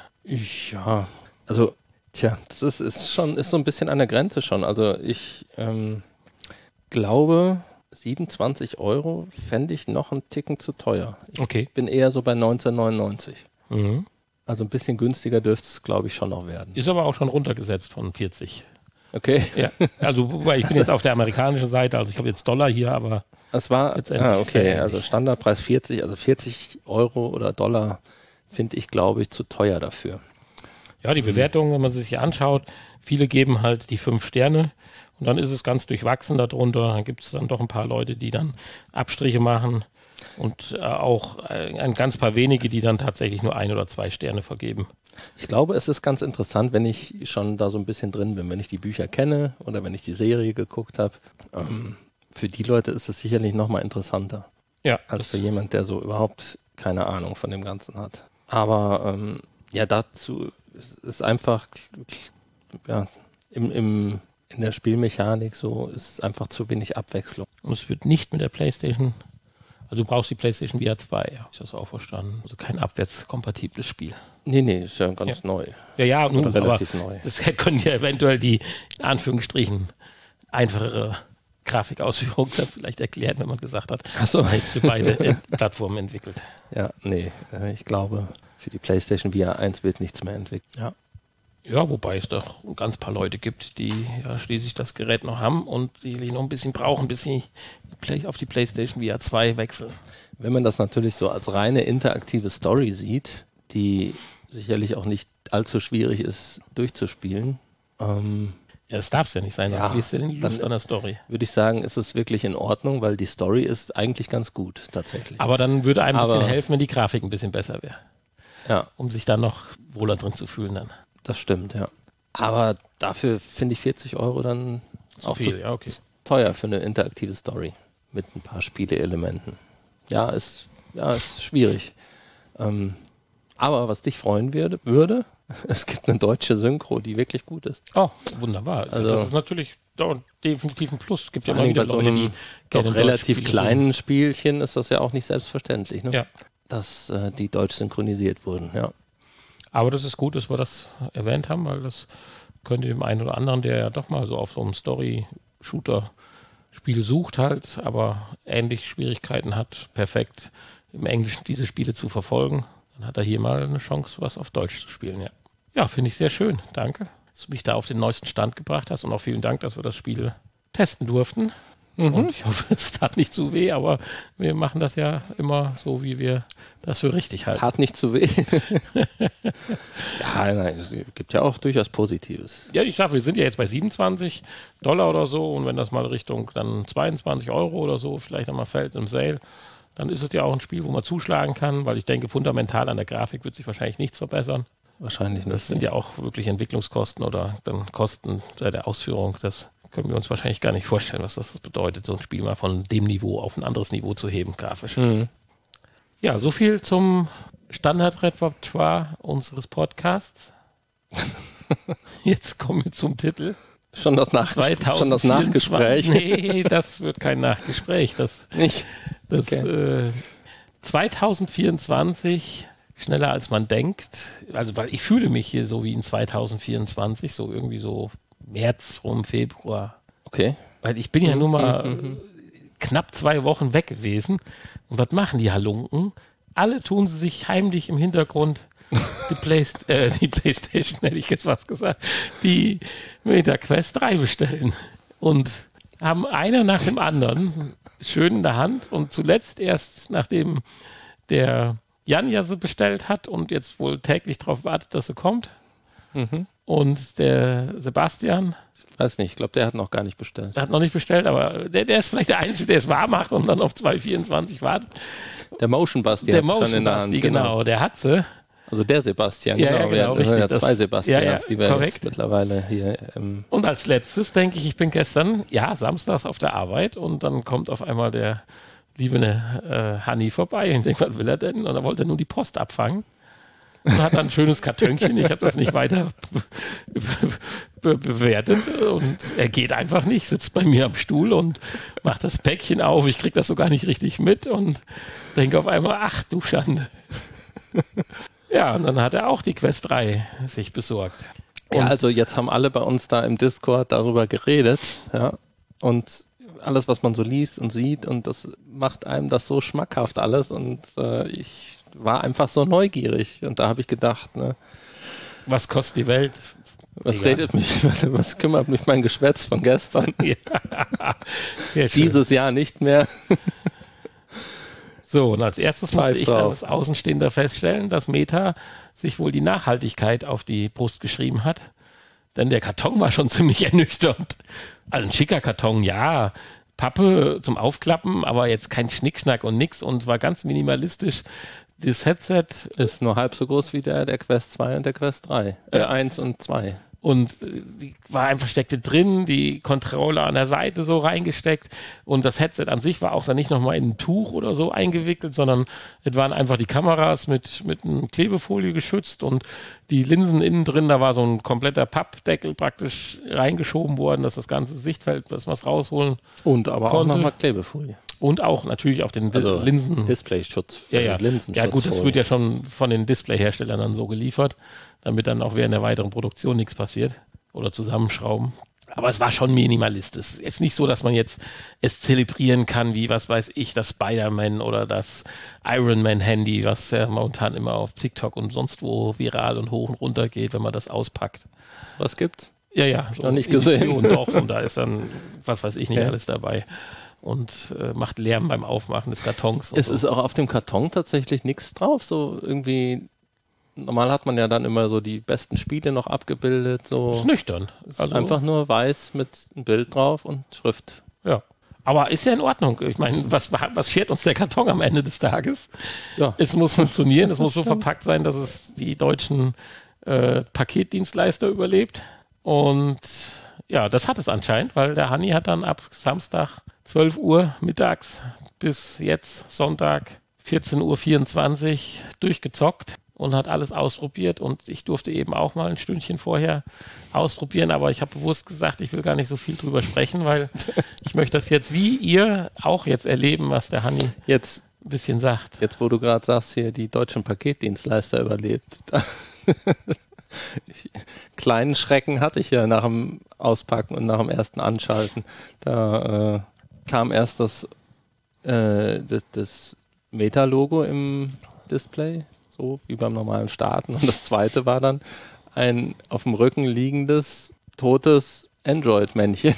Ja, also, tja, das ist, ist schon, ist so ein bisschen an der Grenze schon. Also ich ähm, glaube, siebenundzwanzig Euro fände ich noch einen Ticken zu teuer. Ich Okay. bin eher so bei neunzehnhundertneunundneunzig. Mhm. Also ein bisschen günstiger dürfte es, glaube ich, schon noch werden. Ist aber auch schon runtergesetzt von vierzig. Okay. Ja, also wobei ich bin jetzt auf der amerikanischen Seite, also ich habe jetzt Dollar hier, aber Das war, Letztendlich ah, ist ja okay, ähnlich. also Standardpreis vierzig, also vierzig Euro oder Dollar finde ich, glaube ich, zu teuer dafür. ja, die Bewertungen, wenn man sie sich anschaut, viele geben halt die fünf Sterne und dann ist es ganz durchwachsen darunter. Dann gibt es dann doch ein paar Leute, die dann Abstriche machen und äh, auch äh, ein ganz paar wenige, die dann tatsächlich nur ein oder zwei Sterne vergeben. Ich glaube, es ist ganz interessant, wenn ich schon da so ein bisschen drin bin, wenn ich die Bücher kenne oder wenn ich die Serie geguckt habe. Ähm, für die Leute ist es sicherlich nochmal interessanter, Ja, als für jemand, der so überhaupt keine Ahnung von dem Ganzen hat. Aber ähm, ja, dazu ist, ist einfach, ja, im, im, in der Spielmechanik so ist einfach zu wenig Abwechslung. und es wird nicht mit der PlayStation, also du brauchst die PlayStation V R zwei, ja, ich das auch verstanden. Also kein abwärtskompatibles Spiel. Nee, nee, ist ja ganz Ja. neu. Ja, ja, nun, Oder relativ aber neu. das hätte- können ja eventuell die, in Anführungsstrichen, einfachere Grafikausführung dann vielleicht erklären, wenn man gesagt hat, Ach so. man hat jetzt für beide äh, Plattformen entwickelt. Ja, nee, äh, ich glaube, für die PlayStation V R eins wird nichts mehr entwickelt. Ja. Ja, wobei es doch ein ganz paar Leute gibt, die ja schließlich das Gerät noch haben und sicherlich noch ein bisschen brauchen, bis sie auf die PlayStation V R zwei wechseln. Wenn man das natürlich so als reine interaktive Story sieht, die sicherlich auch nicht allzu schwierig ist durchzuspielen, ähm, ja, das darf es ja nicht sein, ja, dann wirst du den Lust an der Story. Würde ich sagen, ist es wirklich in Ordnung, weil die Story ist eigentlich ganz gut, tatsächlich. Aber dann würde einem ein Aber, bisschen helfen, wenn die Grafik ein bisschen besser wäre. Ja. Um sich dann noch wohler drin zu fühlen dann. Das stimmt, ja. Aber dafür finde ich vierzig Euro dann so auch viel, zu ja, okay. teuer für eine interaktive Story mit ein paar Spieleelementen. Ja, ist, ja, ist schwierig. Ähm, aber was dich freuen würde, würde, es gibt eine deutsche Synchro, die wirklich gut ist. Oh, wunderbar. Also, das ist natürlich doch definitiv ein Plus. Es gibt ja Vor immer allem wieder bei so Leute, einem die doch gerne relativ Deutsch kleinen Spielchen ist das ja auch nicht selbstverständlich, ne? Ja. dass äh, die deutsch synchronisiert wurden. Ja. Aber das ist gut, dass wir das erwähnt haben, weil das könnte dem einen oder anderen, der ja doch mal so auf so einem Story-Shooter-Spiel sucht halt, aber ähnlich Schwierigkeiten hat, perfekt im Englischen diese Spiele zu verfolgen, dann hat er hier mal eine Chance, was auf Deutsch zu spielen. Ja, ja, finde ich sehr schön. Danke, dass du mich da auf den neuesten Stand gebracht hast und auch vielen Dank, dass wir das Spiel testen durften. Mhm. Und ich hoffe, es tat nicht zu weh, aber wir machen das ja immer so, wie wir das für richtig halten. Tat nicht zu weh. Ja, nein, es gibt ja auch durchaus Positives. Ja, ich sage, wir sind ja jetzt bei siebenundzwanzig Dollar oder so und wenn das mal Richtung dann zweiundzwanzig Euro oder so vielleicht einmal fällt im Sale, dann ist es ja auch ein Spiel, wo man zuschlagen kann, weil ich denke, fundamental an der Grafik wird sich wahrscheinlich nichts verbessern. Wahrscheinlich nicht. Das sind ja auch wirklich Entwicklungskosten oder dann Kosten der Ausführung. Das können wir uns wahrscheinlich gar nicht vorstellen, was das bedeutet, so ein Spiel mal von dem Niveau auf ein anderes Niveau zu heben, grafisch. Mhm. Ja, so viel zum Standardrepertoire unseres Podcasts. Jetzt kommen wir zum Titel. Schon das, Nachgespr- schon das Nachgespräch? Nee, das wird kein Nachgespräch. Das, nicht? Das, Okay. äh, zwanzig vierundzwanzig, schneller als man denkt. Also, weil ich fühle mich hier so wie in zwanzig vierundzwanzig, so irgendwie so März rum, Februar. Okay. Weil ich bin ja Mhm, nur mal mhm. knapp zwei Wochen weg gewesen. Und was machen die Halunken? Alle tun sie sich heimlich im Hintergrund die, Play äh, die PlayStation, hätte ich jetzt was gesagt, die Meta Quest drei bestellen. Und haben einer nach dem anderen schön in der Hand. Und zuletzt erst, nachdem der Jan ja sie bestellt hat und jetzt wohl täglich darauf wartet, dass sie kommt. Mhm. Und der Sebastian, Weiß nicht, ich glaube, der hat noch gar nicht bestellt. der hat noch nicht bestellt, aber der, der ist vielleicht der Einzige, der es wahr macht und dann auf zwei vierundzwanzig wartet. Der Motion Basti Der hat schon Motion in der Basti, Hand. genau, der hat sie. Also der Sebastian, Ja, ja, genau. genau, Wir haben ja richtig, zwei das- Sebastians, ja, ja, die wir korrekt. jetzt mittlerweile hier. Ähm, Und als letztes denke ich, ich bin gestern, ja, samstags auf der Arbeit und dann kommt auf einmal der liebe äh, Hanni vorbei und ich denke, was will er denn? Und er wollte nur die Post abfangen. Und hat dann ein schönes Kartönchen. Ich habe das nicht weiter be be bewertet. Und er geht einfach nicht, sitzt bei mir am Stuhl und macht das Päckchen auf. Ich kriege das so gar nicht richtig mit und denke auf einmal, ach du Schande. Ja, und dann hat er auch die Quest drei sich besorgt. Und ja, also jetzt haben alle bei uns da im Discord darüber geredet, ja. Und alles, was man so liest und sieht, und das macht einem das so schmackhaft alles. Und äh, ich war einfach so neugierig. Und da habe ich gedacht, ne, was kostet die Welt? was Egal. redet mich, was, was kümmert mich mein Geschwätz von gestern? Ja. Sehr schön. Dieses Jahr nicht mehr. So, und als erstes musste Pfeif ich dann drauf. als Außenstehender feststellen, dass Meta sich wohl die Nachhaltigkeit auf die Brust geschrieben hat. Denn der Karton war schon ziemlich ernüchternd. Also ein schicker Karton, ja. Pappe zum Aufklappen, aber jetzt kein Schnickschnack und nix und war ganz minimalistisch. Das Headset Ist nur halb so groß wie der der Quest zwei und der Quest drei. Äh, Ja. eins und zwei. und äh, die war einfach steckte drin, die Controller an der Seite so reingesteckt und das Headset an sich war auch dann nicht nochmal in ein Tuch oder so eingewickelt, sondern es waren einfach die Kameras mit, mit einem Klebefolie geschützt und die Linsen innen drin, da war so ein kompletter Pappdeckel praktisch reingeschoben worden, dass das ganze Sichtfeld, dass wir es rausholen Und aber auch Konnte. nochmal Klebefolie. und auch natürlich auf den Di- Also Linsen. Displayschutz. Ja, ja. Linsenschutz Ja gut, das wird ja schon von den Displayherstellern dann so geliefert, damit dann auch während der weiteren Produktion nichts passiert oder zusammenschrauben. Aber es war schon minimalistisch. Jetzt nicht so, dass man jetzt es zelebrieren kann, wie, was weiß ich, das Spider-Man oder das Iron-Man-Handy, was ja momentan immer auf TikTok und sonst wo viral und hoch und runter geht, wenn man das auspackt. Was gibt's? Ja, ja. So noch nicht gesehen. Und doch, und da ist dann, was weiß ich nicht, ja. alles dabei. Und äh, macht Lärm beim Aufmachen des Kartons. Es so. ist auch auf dem Karton tatsächlich nichts drauf, so irgendwie... Normal hat man ja dann immer so die besten Spiele noch abgebildet. So. Ist nüchtern. Ist also, einfach nur weiß mit einem Bild drauf und Schrift. Ja. Aber ist ja in Ordnung. Ich meine, was, was schert uns der Karton am Ende des Tages? Ja. Es muss funktionieren, es muss so verpackt sein, dass es die deutschen äh, Paketdienstleister überlebt. Und ja, das hat es anscheinend, weil der Hanni hat dann ab Samstag zwölf Uhr mittags bis jetzt Sonntag vierzehn Uhr vierundzwanzig durchgezockt. Und hat alles ausprobiert und ich durfte eben auch mal ein Stündchen vorher ausprobieren, aber ich habe bewusst gesagt, ich will gar nicht so viel drüber sprechen, weil ich möchte das jetzt wie ihr auch jetzt erleben, was der Hanni jetzt ein bisschen sagt. Jetzt, wo du gerade sagst, hier die deutschen Paketdienstleister überlebt. ich, kleinen Schrecken hatte ich ja nach dem Auspacken und nach dem ersten Anschalten. Da äh, kam erst das, äh, das, das Meta-Logo im Display. So wie beim normalen Starten. Und das zweite war dann ein auf dem Rücken liegendes, totes Android-Männchen.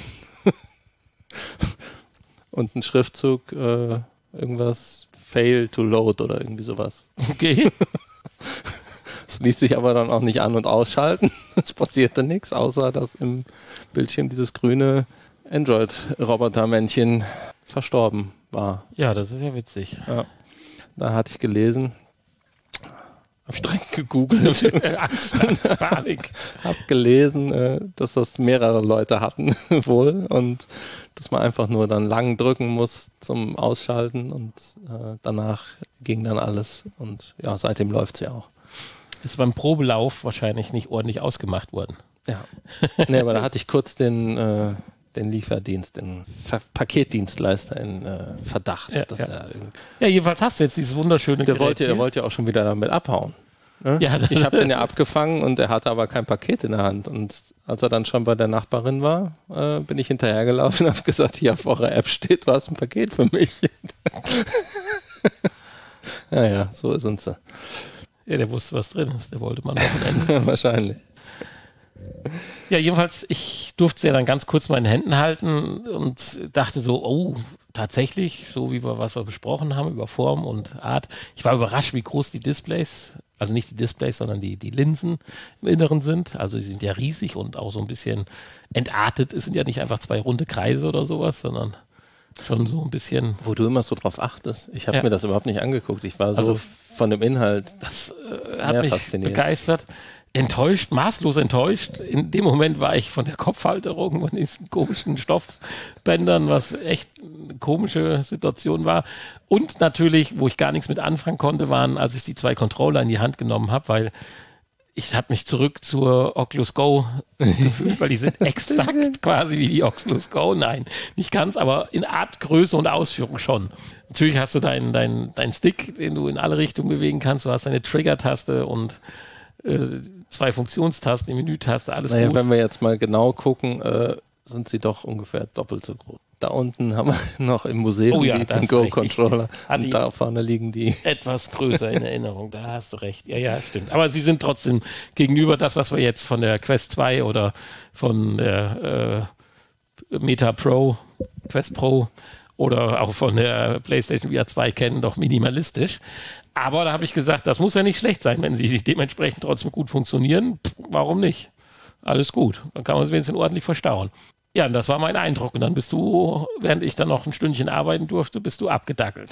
Und ein Schriftzug, äh, irgendwas fail to load oder irgendwie sowas. Okay. Das ließ sich aber dann auch nicht an- und ausschalten. Es passierte nichts, außer dass im Bildschirm dieses grüne Android-Roboter-Männchen verstorben war. Ja, das ist ja witzig. Ja. Da hatte ich gelesen, hab streng gegoogelt. Angst, Angst, Panik. Hab gelesen, äh, dass das mehrere Leute hatten wohl und dass man einfach nur dann lang drücken muss zum Ausschalten und äh, danach ging dann alles und ja, seitdem läuft's ja auch. Ist beim Probelauf wahrscheinlich nicht ordentlich ausgemacht worden. Ja. Nee, aber da hatte ich kurz den, äh, den Lieferdienst, den Ver- Paketdienstleister in äh, Verdacht. Ja, dass ja. Er irgendwie Ja, jedenfalls hast du jetzt dieses wunderschöne der Gerät wollte, hier. er wollte ja auch schon wieder damit abhauen. Ne? Ja, ich habe den ja abgefangen und er hatte aber kein Paket in der Hand. Und als er dann schon bei der Nachbarin war, äh, bin ich hinterhergelaufen und habe gesagt, hier auf eurer App steht, du hast ein Paket für mich. Naja, so sind sie. Ja, der wusste, was drin ist. Der wollte mal ein Wochenende. Wahrscheinlich. Ja, jedenfalls, ich durfte es ja dann ganz kurz mal in den Händen halten und dachte so, oh, tatsächlich, so wie wir, was wir besprochen haben über Form und Art. Ich war überrascht, wie groß die Displays, also nicht die Displays, sondern die, die Linsen im Inneren sind. Also sie sind ja riesig und auch so ein bisschen entartet. Es sind ja nicht einfach zwei runde Kreise oder sowas, sondern schon so ein bisschen. Wo du immer so drauf achtest. Ich habe Ja. mir das überhaupt nicht angeguckt. Ich war so Also, von dem Inhalt. Das äh, hat Mehr mich fasziniert. begeistert. Enttäuscht, maßlos enttäuscht. In dem Moment war ich von der Kopfhalterung und diesen komischen Stoffbändern, was echt eine komische Situation war. Und natürlich, wo ich gar nichts mit anfangen konnte, waren, als ich die zwei Controller in die Hand genommen habe, weil ich habe mich zurück zur Oculus Go gefühlt, weil die sind exakt quasi wie die Oculus Go. Nein, nicht ganz, aber in Art, Größe und Ausführung schon. Natürlich hast du deinen dein, dein Stick, den du in alle Richtungen bewegen kannst. Du hast deine Trigger-Taste und äh, zwei Funktionstasten, die Menütaste, alles Naja, gut. wenn wir jetzt mal genau gucken, äh, sind sie doch ungefähr doppelt so groß. Da unten haben wir noch im Museum Oh ja, die, das den ist Go-Controller. Hat Und die- da vorne liegen die. Etwas größer in Erinnerung, da hast du recht. Ja, ja, stimmt. Aber sie sind trotzdem gegenüber das, was wir jetzt von der Quest zwei oder von der äh, Meta Pro, Quest Pro oder auch von der PlayStation V R zwei kennen, doch minimalistisch. Aber da habe ich gesagt, das muss ja nicht schlecht sein, wenn sie sich dementsprechend trotzdem gut funktionieren. Pff, warum nicht? Alles gut. Dann kann man es wenigstens ordentlich verstauen. Ja, und das war mein Eindruck. Und dann bist du, während ich dann noch ein Stündchen arbeiten durfte, bist du abgedackelt.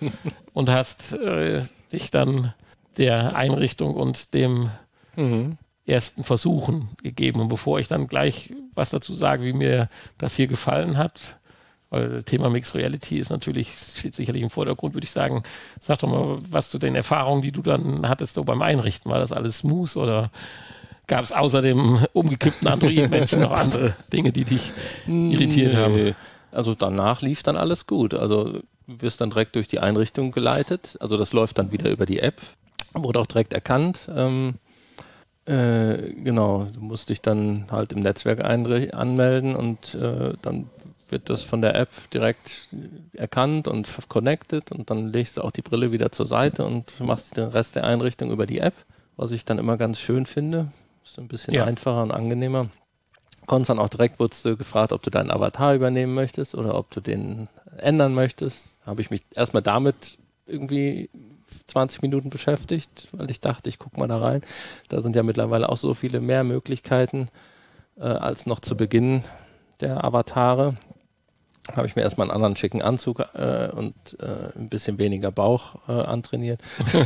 Und hast äh, dich dann der Einrichtung und dem Mhm. ersten Versuchen gegeben. Und bevor ich dann gleich was dazu sage, wie mir das hier gefallen hat, weil Thema Mixed Reality ist natürlich, steht sicherlich im Vordergrund, würde ich sagen, sag doch mal, was zu den Erfahrungen, die du dann hattest, so beim Einrichten. War das alles smooth oder gab es außer dem umgekippten Android-Männchen noch andere Dinge, die dich irritiert haben? Nee. Also danach lief dann alles gut. Also du wirst dann direkt durch die Einrichtung geleitet. Also das läuft dann wieder über die App. Wurde auch direkt erkannt. Ähm, Äh, genau, du musst dich dann halt im Netzwerk einre- anmelden und äh, dann wird das von der App direkt erkannt und f- connected und dann legst du auch die Brille wieder zur Seite und machst den Rest der Einrichtung über die App, was ich dann immer ganz schön finde. Ist ein bisschen Ja. einfacher und angenehmer. Konntest dann auch direkt, wurdest du gefragt, ob du deinen Avatar übernehmen möchtest oder ob du den ändern möchtest. Habe ich mich erstmal damit irgendwie zwanzig Minuten beschäftigt, weil ich dachte, ich gucke mal da rein. Da sind ja mittlerweile auch so viele mehr Möglichkeiten äh, als noch zu Beginn der Avatare. Habe ich mir erstmal einen anderen schicken Anzug äh, und äh, ein bisschen weniger Bauch äh, antrainiert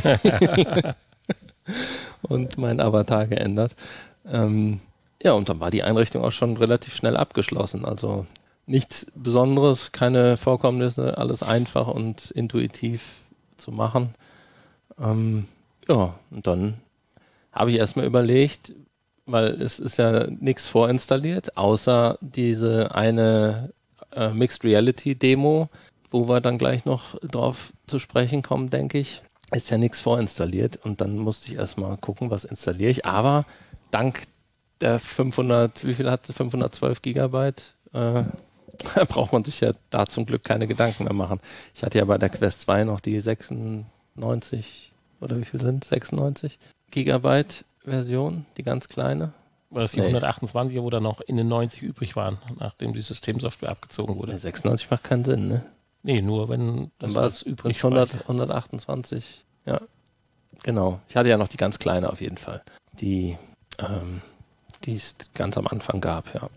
und meinen Avatar geändert. Ähm, ja, und dann war die Einrichtung auch schon relativ schnell abgeschlossen. Also nichts Besonderes, keine Vorkommnisse, alles einfach und intuitiv zu machen. Ähm, ja, und dann habe ich erstmal überlegt, weil es ist ja nichts vorinstalliert, außer diese eine äh, Mixed Reality Demo, wo wir dann gleich noch drauf zu sprechen kommen, denke ich. Ist ja nichts vorinstalliert und dann musste ich erstmal gucken, was installiere ich. Aber dank der fünfhundert, wie viel hat sie? fünfhundertzwölf Gigabyte, äh, braucht man sich ja da zum Glück keine Gedanken mehr machen. Ich hatte ja bei der Quest zwei noch die sechsundneunzig oder wie viel sind sechsundneunzig Gigabyte Version, die ganz kleine. War das die Nee. hundertachtundzwanziger, wo da noch in den neunzig übrig waren, nachdem die Systemsoftware abgezogen wurde? Nee, sechsundneunzig macht keinen Sinn, ne? Nee, nur wenn Dann das war was es übrig hundert, speichert. hundertachtundzwanzig. Ja, genau. Ich hatte ja noch die ganz kleine auf jeden Fall. Die, ähm, die es ganz am Anfang gab, ja.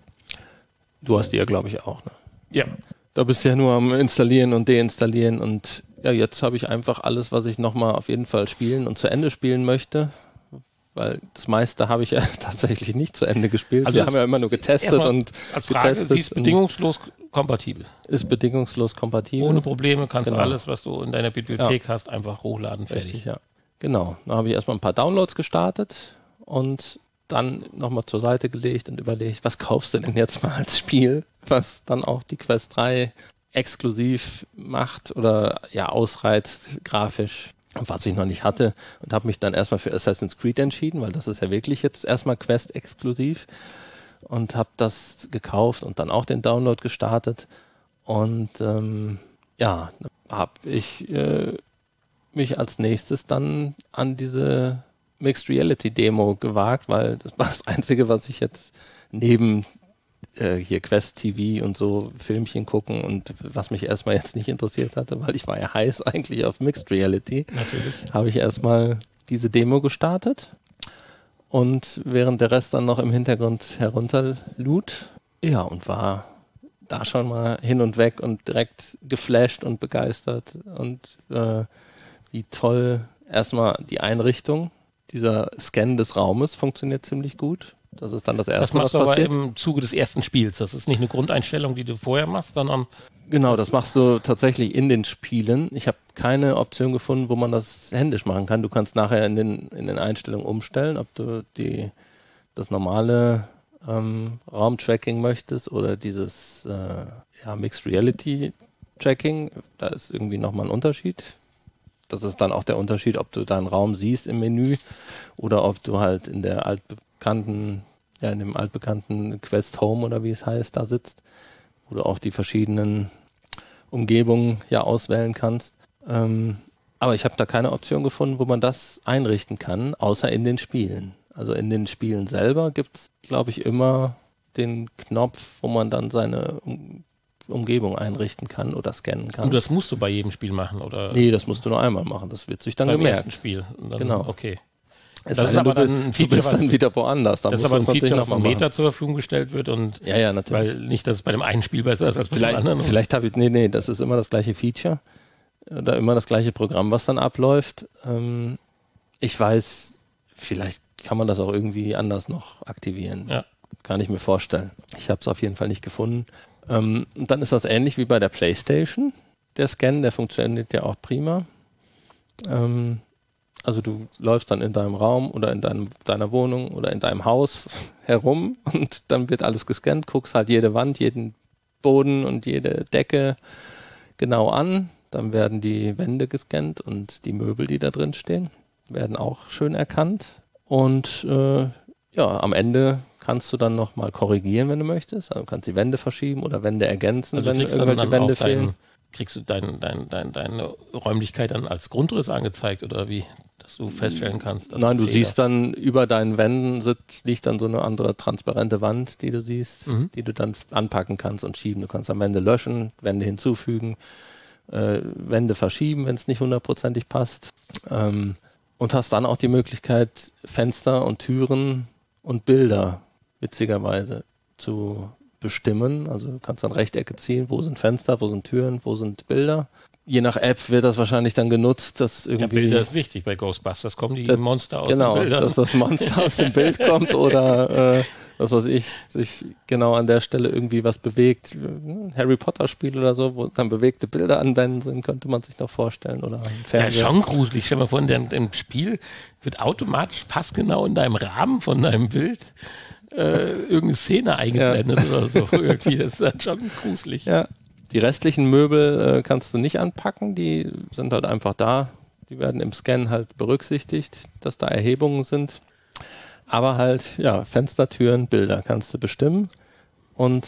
Du hast die ja, glaube ich, auch, ne? Ja. Da bist du ja nur am Installieren und Deinstallieren und ja, jetzt habe ich einfach alles, was ich nochmal auf jeden Fall spielen und zu Ende spielen möchte, weil das meiste habe ich ja tatsächlich nicht zu Ende gespielt. Also Wir es- haben ja immer nur getestet erstmal und Als Frage, getestet sie ist und bedingungslos kompatibel. ist bedingungslos kompatibel. Ohne Probleme kannst Genau. du alles, was du in deiner Bibliothek hast, einfach hochladen, fertig. Richtig, ja. Genau. Dann habe ich erstmal ein paar Downloads gestartet und dann nochmal zur Seite gelegt und überlegt, was kaufst du denn jetzt mal als Spiel, was dann auch die Quest drei exklusiv macht oder ja ausreizt grafisch, was ich noch nicht hatte, und habe mich dann erstmal für Assassin's Creed entschieden, weil das ist ja wirklich jetzt erstmal Quest exklusiv, und habe das gekauft und dann auch den Download gestartet und ähm, ja, habe ich äh, mich als nächstes dann an diese Mixed Reality Demo gewagt, weil das war das Einzige, was ich jetzt neben äh, hier Quest T V und so Filmchen gucken und was mich erstmal jetzt nicht interessiert hatte, weil ich war ja heiß eigentlich auf Mixed Reality, Natürlich. habe ich erstmal diese Demo gestartet und während der Rest dann noch im Hintergrund herunterlud, ja, und war da schon mal hin und weg und direkt geflasht und begeistert und äh, wie toll erstmal die Einrichtung, dieser Scan des Raumes funktioniert ziemlich gut. Das ist dann das Erste, Das machst was du aber passiert. im Zuge des ersten Spiels. Das ist nicht eine Grundeinstellung, die du vorher machst, sondern Genau, das machst du tatsächlich in den Spielen. Ich habe keine Option gefunden, wo man das händisch machen kann. Du kannst nachher in den, in den Einstellungen umstellen, ob du die, das normale ähm, Raumtracking möchtest oder dieses äh, ja, Mixed Reality Tracking. Da ist irgendwie nochmal ein Unterschied. Das ist dann auch der Unterschied, ob du da einen Raum siehst im Menü oder ob du halt in der altbekannten, ja, in dem altbekannten Quest Home oder wie es heißt, da sitzt, wo du auch die verschiedenen Umgebungen ja auswählen kannst. Ähm, aber ich habe da keine Option gefunden, wo man das einrichten kann, außer in den Spielen. Also in den Spielen selber gibt es, glaube ich, immer den Knopf, wo man dann seine um Umgebung einrichten kann oder scannen kann. und das musst du bei jedem Spiel machen, oder? Nee, das musst du nur einmal machen. Das wird sich dann beim gemerkt. ersten Spiel. Und dann, Genau. Okay. Es Das sei ist denn, aber du dann bist- ein du Feature, bist was- dann wieder woanders. Da Das ist musst aber du ein das Feature, natürlich was noch im mal Meta machen. zur Verfügung gestellt wird und Ja, ja, natürlich. weil nicht, dass es bei dem einen Spiel besser ist als bei dem Vielleicht, anderen. vielleicht habe ich, nee, nee, das ist immer das gleiche Feature oder immer das gleiche Programm, was dann abläuft. Ähm, ich weiß, vielleicht kann man das auch irgendwie anders noch aktivieren. Ja. Kann ich mir vorstellen. Ich habe es auf jeden Fall nicht gefunden. Ähm, und dann ist das ähnlich wie bei der PlayStation. Der Scan, der funktioniert ja auch prima. Ähm, also du läufst dann in deinem Raum oder in deinem, deiner Wohnung oder in deinem Haus herum und dann wird alles gescannt, guckst halt jede Wand, jeden Boden und jede Decke genau an. Dann werden die Wände gescannt und die Möbel, die da drin stehen, werden auch schön erkannt. Und äh, ja, am Ende kannst du dann nochmal korrigieren, wenn du möchtest. Also du kannst die Wände verschieben oder Wände ergänzen, Also wenn kriegst irgendwelche dann, dann Wände auch fehlen. Dein, kriegst du dein, dein, dein, deine Räumlichkeit dann als Grundriss angezeigt oder wie? Dass du feststellen kannst. Dass Nein, du Fehler- siehst dann über deinen Wänden sitzt, liegt dann so eine andere transparente Wand, die du siehst, Mhm. die du dann anpacken kannst und schieben. Du kannst am Wände löschen, Wände hinzufügen, äh, Wände verschieben, wenn es nicht hundertprozentig passt. Ähm, und hast dann auch die Möglichkeit, Fenster und Türen und Bilder witzigerweise zu bestimmen. Also du kannst dann Rechtecke ziehen, wo sind Fenster, wo sind Türen, wo sind Bilder. Je nach App wird das wahrscheinlich dann genutzt, dass irgendwie... Ja, Bilder ist wichtig. Bei Ghostbusters kommen die Das- Monster aus genau, den Bildern. dass das Monster aus dem Bild kommt oder äh, was weiß ich, sich genau an der Stelle irgendwie was bewegt. Ein Harry Potter Spiel oder so, wo dann bewegte Bilder anwenden sind, könnte man sich noch vorstellen. Oder ein Ja, Fernseher. schon gruselig. Stell dir mal vor, in dem, im Spiel wird automatisch passgenau in deinem Rahmen von deinem Bild äh, irgendeine Szene eingeblendet oder so. Irgendwie, das ist dann schon gruselig. Ja. Die restlichen Möbel äh, kannst du nicht anpacken, die sind halt einfach da. Die werden im Scan halt berücksichtigt, dass da Erhebungen sind. Aber halt, ja, Fenster, Türen, Bilder kannst du bestimmen und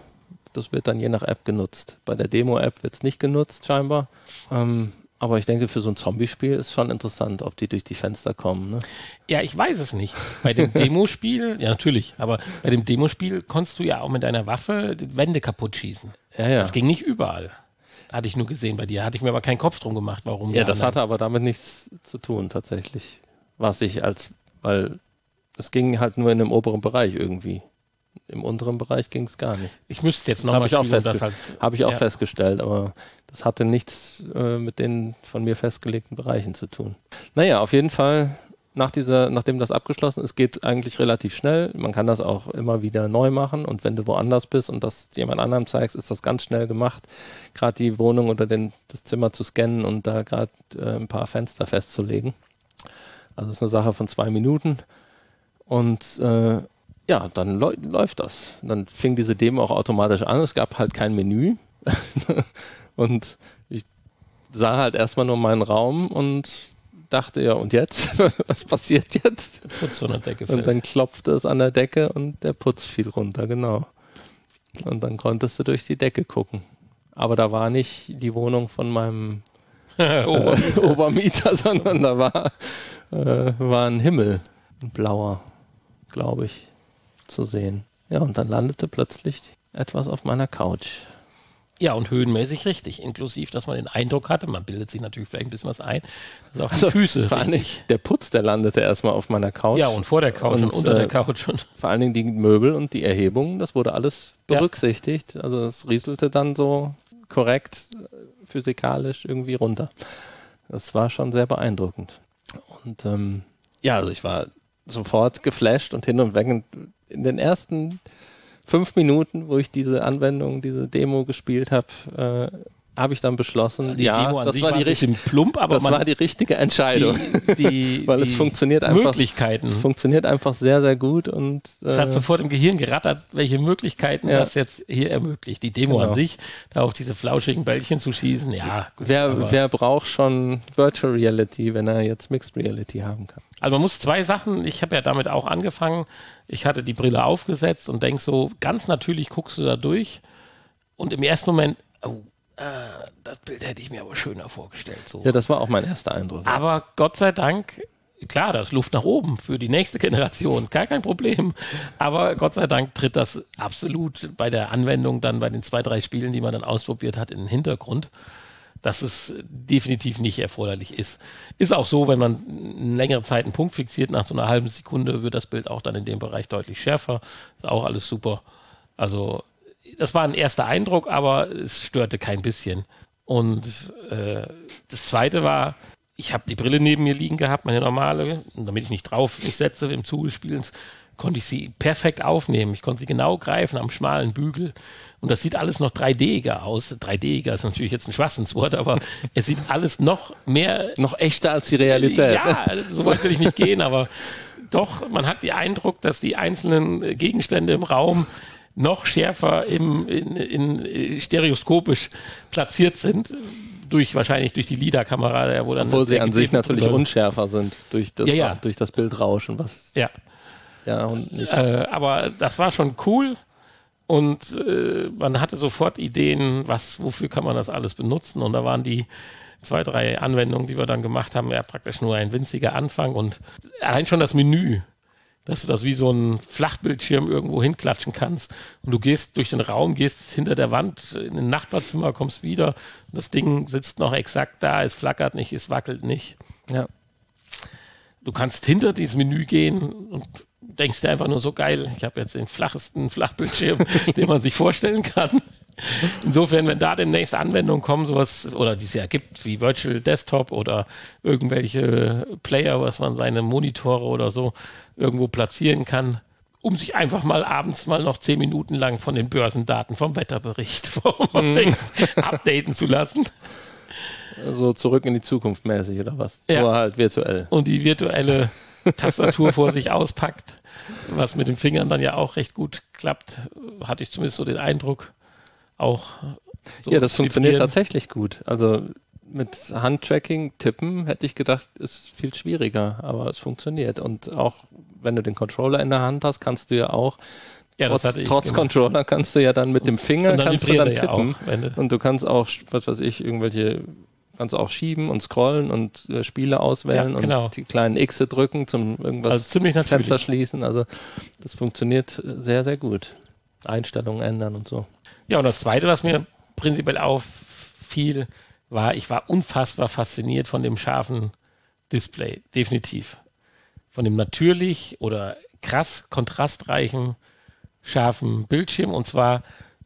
das wird dann je nach App genutzt. Bei der Demo-App wird es nicht genutzt scheinbar. Ähm, aber ich denke, für so ein Zombie-Spiel ist schon interessant, ob die durch die Fenster kommen. Ne? Ja, ich weiß es nicht. Bei dem Demospiel, ja natürlich, aber bei dem Demospiel konntest du ja auch mit deiner Waffe die Wände kaputt schießen. Ja, ja. Das ging nicht überall. Hatte ich nur gesehen bei dir. Hatte ich mir aber keinen Kopf drum gemacht, warum. Ja, die das anderen- hatte aber damit nichts zu tun, tatsächlich. Was ich als, weil es ging halt nur in dem oberen Bereich irgendwie. Im unteren Bereich ging es gar nicht. Ich müsste jetzt Das nochmal habe ich auch, spielen, um festge das halt, hab ich auch ja. festgestellt, aber das hatte nichts äh, mit den von mir festgelegten Bereichen zu tun. Naja, auf jeden Fall, nach dieser, nachdem das abgeschlossen ist, geht eigentlich relativ schnell. Man kann das auch immer wieder neu machen und wenn du woanders bist und das jemand anderem zeigst, ist das ganz schnell gemacht. Gerade die Wohnung oder den, das Zimmer zu scannen und da gerade äh, ein paar Fenster festzulegen. Also das ist eine Sache von zwei Minuten und äh, ja, dann läu- läuft das. Dann fing diese Demo auch automatisch an. Es gab halt kein Menü. Und ich sah halt erstmal nur meinen Raum und dachte, ja, und jetzt? Was passiert jetzt? Putz von der Decke Und fällt. dann klopfte es an der Decke und der Putz fiel runter, genau. Und dann konntest du durch die Decke gucken. Aber da war nicht die Wohnung von meinem oh, äh, Obermieter, sondern da war, äh, war ein Himmel, ein blauer, glaube ich, zu sehen. Ja, und dann landete plötzlich etwas auf meiner Couch. ja, und höhenmäßig richtig. Inklusiv, dass man den Eindruck hatte, man bildet sich natürlich vielleicht ein bisschen was ein, dass auch die Also, Füße vor allen Dingen, richtig. der Putz, der landete erstmal auf meiner Couch. Ja, und vor der Couch und, Und, unter äh, der Couch. Und Vor allen Dingen die Möbel und die Erhebungen, das wurde alles Ja. berücksichtigt. Also es rieselte dann so korrekt äh, physikalisch irgendwie runter. Das war schon sehr beeindruckend. Und ähm, ja, also ich war sofort geflasht und hin und weg. Und in den ersten fünf Minuten, wo ich diese Anwendung, diese Demo gespielt habe, äh, habe ich dann beschlossen, die ja, Demo an das sich war war die ein bisschen richtige, plump, aber das man, war die richtige Entscheidung. die, die, Weil die es funktioniert einfach- Möglichkeiten. Es funktioniert einfach sehr, sehr gut und Es hat äh, sofort im Gehirn gerattert, welche Möglichkeiten Ja. das jetzt hier ermöglicht. Die Demo Genau. an sich, da auf diese flauschigen Bällchen zu schießen, ja. Gut, wer, aber- wer braucht schon Virtual Reality, wenn er jetzt Mixed Reality haben kann? Also man muss zwei Sachen, ich habe ja damit auch angefangen, ich hatte die Brille aufgesetzt und denk so, ganz natürlich guckst du da durch und im ersten Moment, oh, äh, das Bild hätte ich mir aber schöner vorgestellt. So. Ja, das war auch mein erster Eindruck. Aber Gott sei Dank, klar, da ist Luft nach oben für die nächste Generation, gar kein Problem. Aber Gott sei Dank tritt das absolut bei der Anwendung dann bei den zwei, drei Spielen, die man dann ausprobiert hat, in den Hintergrund, dass es definitiv nicht erforderlich ist. Ist auch so, wenn man eine längere Zeit einen Punkt fixiert, nach so einer halben Sekunde wird das Bild auch dann in dem Bereich deutlich schärfer. Ist auch alles super. Also das war ein erster Eindruck, aber es störte kein bisschen. Und äh, das Zweite war, ich habe die Brille neben mir liegen gehabt, meine normale, und damit ich nicht drauf mich setze im Zuge des Spielens, konnte ich sie perfekt aufnehmen. Ich konnte sie genau greifen am schmalen Bügel. Und das sieht alles noch drei D-iger aus. drei D-iger ist natürlich jetzt ein Schwachsinnswort, aber es sieht alles noch mehr... Noch echter als die Realität. Ja, so weit will ich nicht gehen, aber doch, man hat den Eindruck, dass die einzelnen Gegenstände im Raum noch schärfer im, in, in stereoskopisch platziert sind, durch wahrscheinlich durch die LiDAR-Kamera, wo dann obwohl sie an sich natürlich drüber. unschärfer sind durch das, ja, ja. durch das Bildrauschen, was ja, ja und nicht. Äh, aber das war schon cool und äh, man hatte sofort Ideen, was, wofür kann man das alles benutzen, und da waren die zwei, drei Anwendungen, die wir dann gemacht haben, ja praktisch nur ein winziger Anfang, und allein schon das Menü, dass du das wie so ein Flachbildschirm irgendwo hinklatschen kannst und du gehst durch den Raum, gehst hinter der Wand in ein Nachbarzimmer, kommst wieder und das Ding sitzt noch exakt da, es flackert nicht, es wackelt nicht. Ja. Du kannst hinter dieses Menü gehen und denkst dir einfach nur so geil, ich habe jetzt den flachesten Flachbildschirm, den man sich vorstellen kann. Insofern, wenn da demnächst Anwendungen kommen, sowas, oder die es ja gibt, wie Virtual Desktop oder irgendwelche Player, was man seine Monitore oder so irgendwo platzieren kann, um sich einfach mal abends mal noch zehn Minuten lang von den Börsendaten vom Wetterbericht mm. updaten zu lassen. So zurück in die Zukunft mäßig oder was? Ja. Nur halt virtuell. Und die virtuelle Tastatur vor sich auspackt, was mit den Fingern dann ja auch recht gut klappt, hatte ich zumindest so den Eindruck. Auch so ja, das funktioniert tatsächlich gut. Also mit Handtracking, Tippen, hätte ich gedacht, ist viel schwieriger, aber es funktioniert. Und auch wenn du den Controller in der Hand hast, kannst du ja auch, ja, trotz, trotz Controller kannst du ja dann mit und, dem Finger kannst du dann tippen. Ja auch, und du kannst auch, was weiß ich, irgendwelche, kannst du auch schieben und scrollen und äh, Spiele auswählen ja, genau. und die kleinen Xe drücken zum irgendwas also ziemlich Fenster schließen. Also das funktioniert sehr, sehr gut. Einstellungen ändern und so. Ja, und das Zweite, was mir prinzipiell auffiel, war, ich war unfassbar fasziniert von dem scharfen Display, definitiv. Von dem natürlich oder krass kontrastreichen, scharfen Bildschirm, und zwar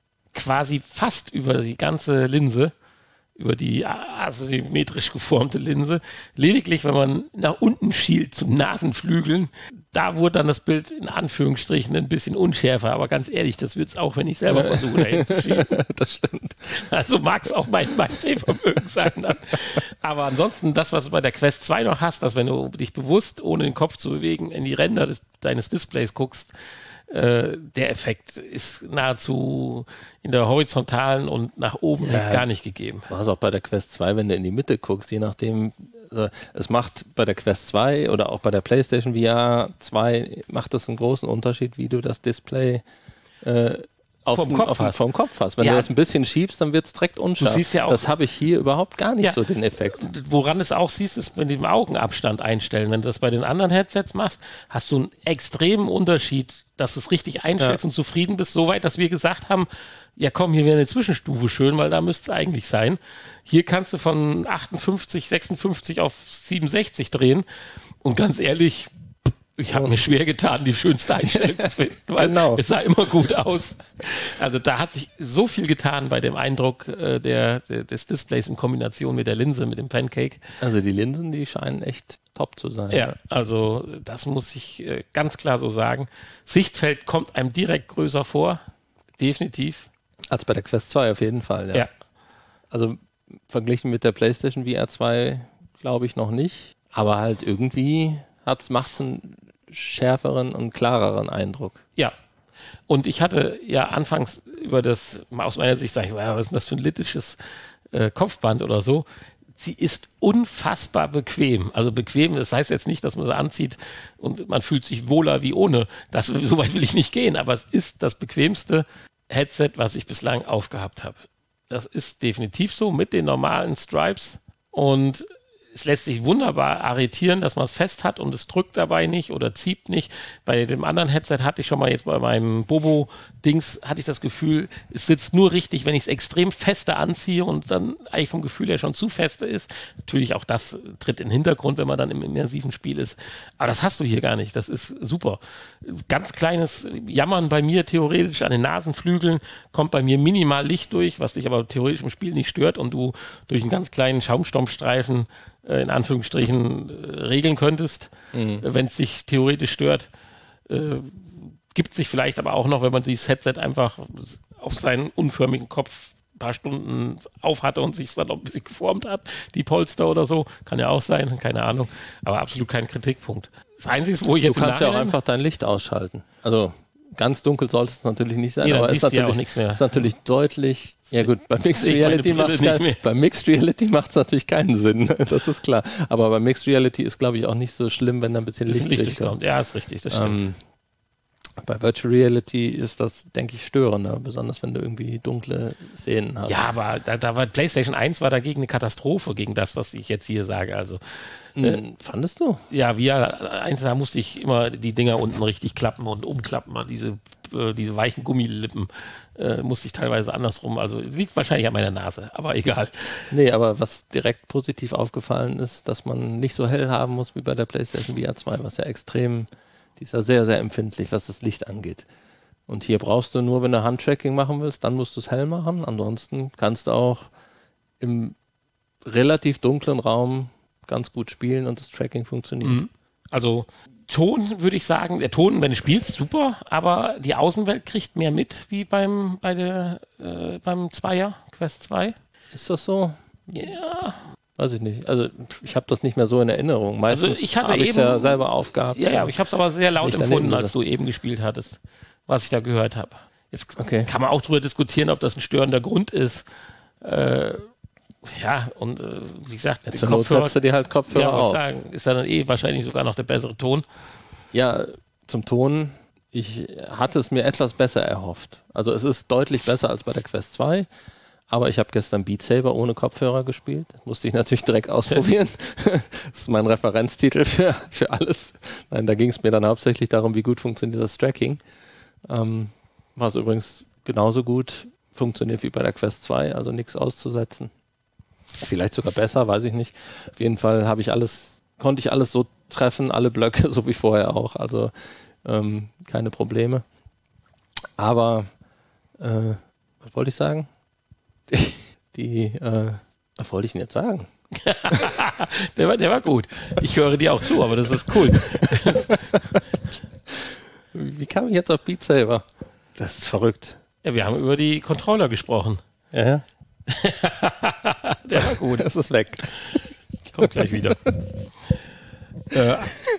quasi fast über die ganze Linse, über die asymmetrisch geformte Linse. Lediglich, wenn man nach unten schielt zu Nasenflügeln, da wurde dann das Bild in Anführungsstrichen ein bisschen unschärfer. Aber ganz ehrlich, das wird es auch, wenn ich selber versuche, da hinzuschieben. Das stimmt. Also mag es auch mein, mein Sehvermögen sein dann. Aber ansonsten, das, was du bei der Quest zwei noch hast, dass wenn du dich bewusst, ohne den Kopf zu bewegen, in die Ränder des, deines Displays guckst, äh, der Effekt ist nahezu in der horizontalen und nach oben ja, gar nicht gegeben. War es auch bei der Quest zwei, wenn du in die Mitte guckst, je nachdem, also es macht bei der Quest zwei oder auch bei der PlayStation V R zwei, macht das einen großen Unterschied, wie du das Display äh, auf vom, den, Kopf auf den, hast. vom Kopf hast. Wenn ja. du das ein bisschen schiebst, dann wird es direkt unscharf. Du siehst ja auch, das habe ich hier überhaupt gar nicht ja, so, den Effekt. Woran du es auch siehst, ist mit dem Augenabstand einstellen. Wenn du das bei den anderen Headsets machst, hast du einen extremen Unterschied, dass du es richtig einstellst ja. und zufrieden bist. Soweit, dass wir gesagt haben, ja komm, hier wäre eine Zwischenstufe schön, weil da müsste es eigentlich sein. Hier kannst du von achtundfünfzig, sechsundfünfzig auf siebenundsechzig drehen. Und ganz ehrlich, ich habe mir schwer getan, die schönste Einstellung zu finden, weil genau. es sah immer gut aus. Also da hat sich so viel getan bei dem Eindruck äh, der, der, des Displays in Kombination mit der Linse, mit dem Pancake. Also die Linsen, die scheinen echt top zu sein. Ja, also das muss ich äh, ganz klar so sagen. Sichtfeld kommt einem direkt größer vor, definitiv. Als bei der Quest zwei auf jeden Fall, ja. ja. Also verglichen mit der PlayStation V R zwei glaube ich noch nicht, aber halt irgendwie macht es einen schärferen und klareren Eindruck. Ja, und ich hatte ja anfangs über das, aus meiner Sicht sage ich, was ist denn das für ein littisches äh, Kopfband oder so. Sie ist unfassbar bequem. Also bequem, das heißt jetzt nicht, dass man sie anzieht und man fühlt sich wohler wie ohne. Das, so weit will ich nicht gehen, aber es ist das bequemste Headset, was ich bislang aufgehabt habe. Das ist definitiv so mit den normalen Stripes, und es lässt sich wunderbar arretieren, dass man es fest hat und es drückt dabei nicht oder zieht nicht. Bei dem anderen Headset hatte ich schon mal jetzt bei meinem Bobo-Dings, hatte ich das Gefühl, es sitzt nur richtig, wenn ich es extrem fester anziehe und dann eigentlich vom Gefühl her schon zu feste ist. Natürlich auch das tritt in den Hintergrund, wenn man dann im immersiven Spiel ist. Aber das hast du hier gar nicht. Das ist super. Ganz kleines Jammern bei mir theoretisch an den Nasenflügeln, kommt bei mir minimal Licht durch, was dich aber theoretisch im Spiel nicht stört und du durch einen ganz kleinen Schaumstoffstreifen in Anführungsstrichen äh, regeln könntest, mhm. wenn es dich theoretisch stört. Äh, gibt sich vielleicht aber auch noch, wenn man dieses Headset einfach auf seinen unförmigen Kopf ein paar Stunden auf hatte und sich es dann noch ein bisschen geformt hat, die Polster oder so, kann ja auch sein, keine Ahnung, aber absolut kein Kritikpunkt. Das Einzige, wo ich jetzt Du kannst ja auch einfach dein Licht ausschalten. Also ganz dunkel sollte es natürlich nicht sein, Nee, dann aber ist siehst du ja auch natürlich, nichts mehr. ist natürlich deutlich, ja gut, bei Mixed Sehe ich meine Reality Brille macht's nicht kein, mehr. bei Mixed Reality macht es natürlich keinen Sinn, das ist klar. Aber bei Mixed Reality ist, glaube ich, auch nicht so schlimm, wenn da ein bisschen Licht, Licht, Licht durchkommt. Ja, ist richtig, das stimmt. Ähm, bei Virtual Reality ist das, denke ich, störender, besonders wenn du irgendwie dunkle Szenen hast. Ja, aber da, da war PlayStation eins war dagegen eine Katastrophe, gegen das, was ich jetzt hier sage. Also, Hm, fandest du? ja, wie eins, da musste ich immer die Dinger unten richtig klappen und umklappen, diese, äh, diese weichen Gummilippen äh, musste ich teilweise andersrum. Also, liegt wahrscheinlich an meiner Nase, aber egal. Nee, aber was direkt positiv aufgefallen ist, dass man nicht so hell haben muss wie bei der PlayStation V R zwei, was ja extrem, die ist ja sehr, sehr empfindlich, was das Licht angeht. Und hier brauchst du nur, wenn du Handtracking machen willst, dann musst du es hell machen. Ansonsten kannst du auch im relativ dunklen Raum ganz gut spielen und das Tracking funktioniert. Mhm. Also Ton würde ich sagen, der Ton, wenn du spielst, super, aber die Außenwelt kriegt mehr mit wie beim bei der äh, beim Zweier, Quest zwei. Ist das so? Ja. Weiß ich nicht. Also ich habe das nicht mehr so in Erinnerung. Meistens Also ich hatte habe ich es eben- ja selber aufgehabt. Ja, ja, aber ich habe es aber sehr laut Nicht empfunden, daneben, als du eben gespielt hattest, was ich da gehört habe. Jetzt Okay. kann man auch darüber diskutieren, ob das ein störender Grund ist. Äh, ja, und äh, wie gesagt, Ja, den zur Not Kopfhörer- setzt du dir halt Kopfhörer ja, wollte auf. ich sagen, ist dann eh wahrscheinlich sogar noch der bessere Ton. Ja, zum Ton. Ich hatte es mir etwas besser erhofft. Also es ist deutlich besser als bei der Quest zwei. Aber ich habe gestern Beat Saber ohne Kopfhörer gespielt. Musste ich natürlich direkt ausprobieren. Das ist mein Referenztitel für, für alles. Nein, da ging es mir dann hauptsächlich darum, wie gut funktioniert das Tracking. Ähm, was übrigens genauso gut funktioniert wie bei der Quest zwei, also nichts auszusetzen. Vielleicht sogar besser, weiß ich nicht. Auf jeden Fall habe ich alles, konnte ich alles so treffen, alle Blöcke, so wie vorher auch. Also ähm, keine Probleme. Aber äh, was wollte ich sagen? Die, die äh, was wollte ich denn jetzt sagen? Der war, der war gut. Ich höre dir auch zu, aber das ist cool. Wie kam ich jetzt auf Beat Saber? Das ist verrückt. Ja, wir haben über die Controller gesprochen. Ja, ja. Der war gut. Das ist weg. Kommt gleich wieder. äh,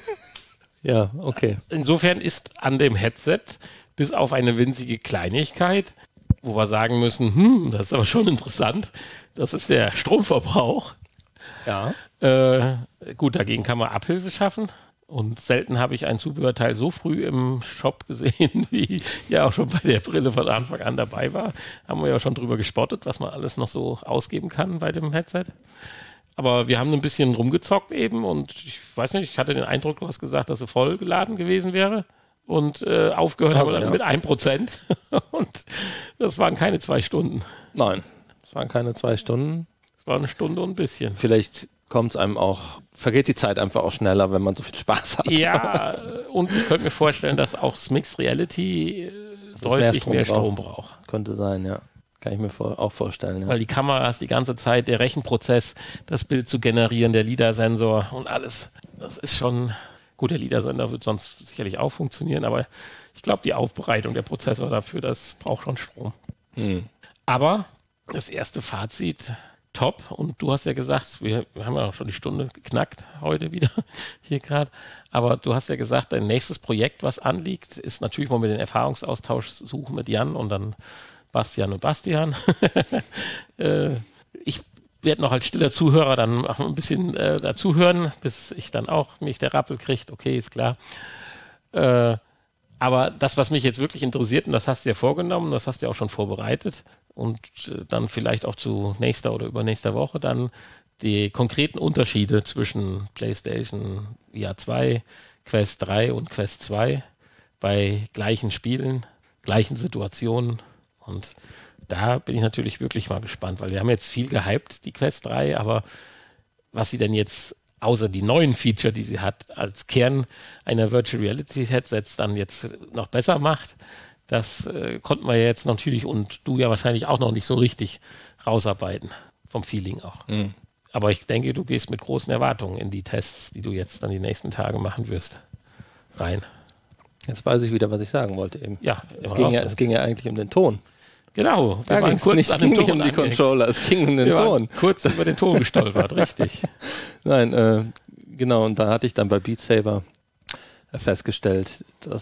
Ja, okay. insofern ist an dem Headset bis auf eine winzige Kleinigkeit, wo wir sagen müssen, hm, das ist aber schon interessant, das ist der Stromverbrauch. Ja. Äh, gut, dagegen kann man Abhilfe schaffen. Und selten habe ich ein Zubehörteil so früh im Shop gesehen, wie ja auch schon bei der Brille von Anfang an dabei war. Haben wir ja schon drüber gespottet, was man alles noch so ausgeben kann bei dem Headset. Aber wir haben ein bisschen rumgezockt eben und ich weiß nicht, ich hatte den Eindruck, du hast gesagt, dass sie voll geladen gewesen wäre und äh, aufgehört Also, haben wir dann ja. mit ein Prozent und das waren keine zwei Stunden. Nein, es waren keine zwei Stunden. Es war eine Stunde und ein bisschen. Vielleicht kommt es einem auch, vergeht die Zeit einfach auch schneller, wenn man so viel Spaß hat. Ja, und ich könnte mir vorstellen, dass auch das Mixed Reality äh, es deutlich mehr mehr Strom Strom braucht. Könnte sein, ja. Kann ich mir vor, auch vorstellen. Ja. Weil die Kameras die ganze Zeit, der Rechenprozess, das Bild zu generieren, der LiDAR-Sensor und alles, das ist schon, gut, der LiDAR-Sensor wird sonst sicherlich auch funktionieren, aber ich glaube, die Aufbereitung, der Prozessor dafür, das braucht schon Strom. Hm. Aber das erste Fazit, top. Und du hast ja gesagt, wir, wir haben ja auch schon die Stunde geknackt heute wieder hier gerade. Aber du hast ja gesagt, dein nächstes Projekt, was anliegt, ist natürlich mal mit den Erfahrungsaustausch suchen mit Jan und dann Bastian und Bastian. äh, ich werde noch als stiller Zuhörer dann auch ein bisschen äh, dazuhören, bis ich dann auch mich der Rappel kriegt. Okay, ist klar. Äh, aber das, was mich jetzt wirklich interessiert, und das hast du ja vorgenommen, das hast du ja auch schon vorbereitet und äh, dann vielleicht auch zu nächster oder übernächster Woche dann die konkreten Unterschiede zwischen PlayStation V R zwei, Quest drei und Quest zwei bei gleichen Spielen, gleichen Situationen. Und da bin ich natürlich wirklich mal gespannt, weil wir haben jetzt viel gehypt, die Quest drei, aber was sie denn jetzt außer die neuen Feature, die sie hat, als Kern einer Virtual Reality Headsets dann jetzt noch besser macht, das äh, konnten wir jetzt natürlich und du ja wahrscheinlich auch noch nicht so richtig rausarbeiten, vom Feeling auch. Mhm. Aber ich denke, du gehst mit großen Erwartungen in die Tests, die du jetzt dann die nächsten Tage machen wirst, rein. Jetzt weiß ich wieder, was ich sagen wollte eben. Ja, Es ging ja, es ging ja eigentlich um den Ton. genau. Wir Da waren ging's kurz nicht, an ging dem nicht Ton um die angehängt. Controller, es ging um den Wir Ton. waren kurz über den Ton gestolpert, richtig. Nein, äh, genau, und da hatte ich dann bei Beat Saber festgestellt, dass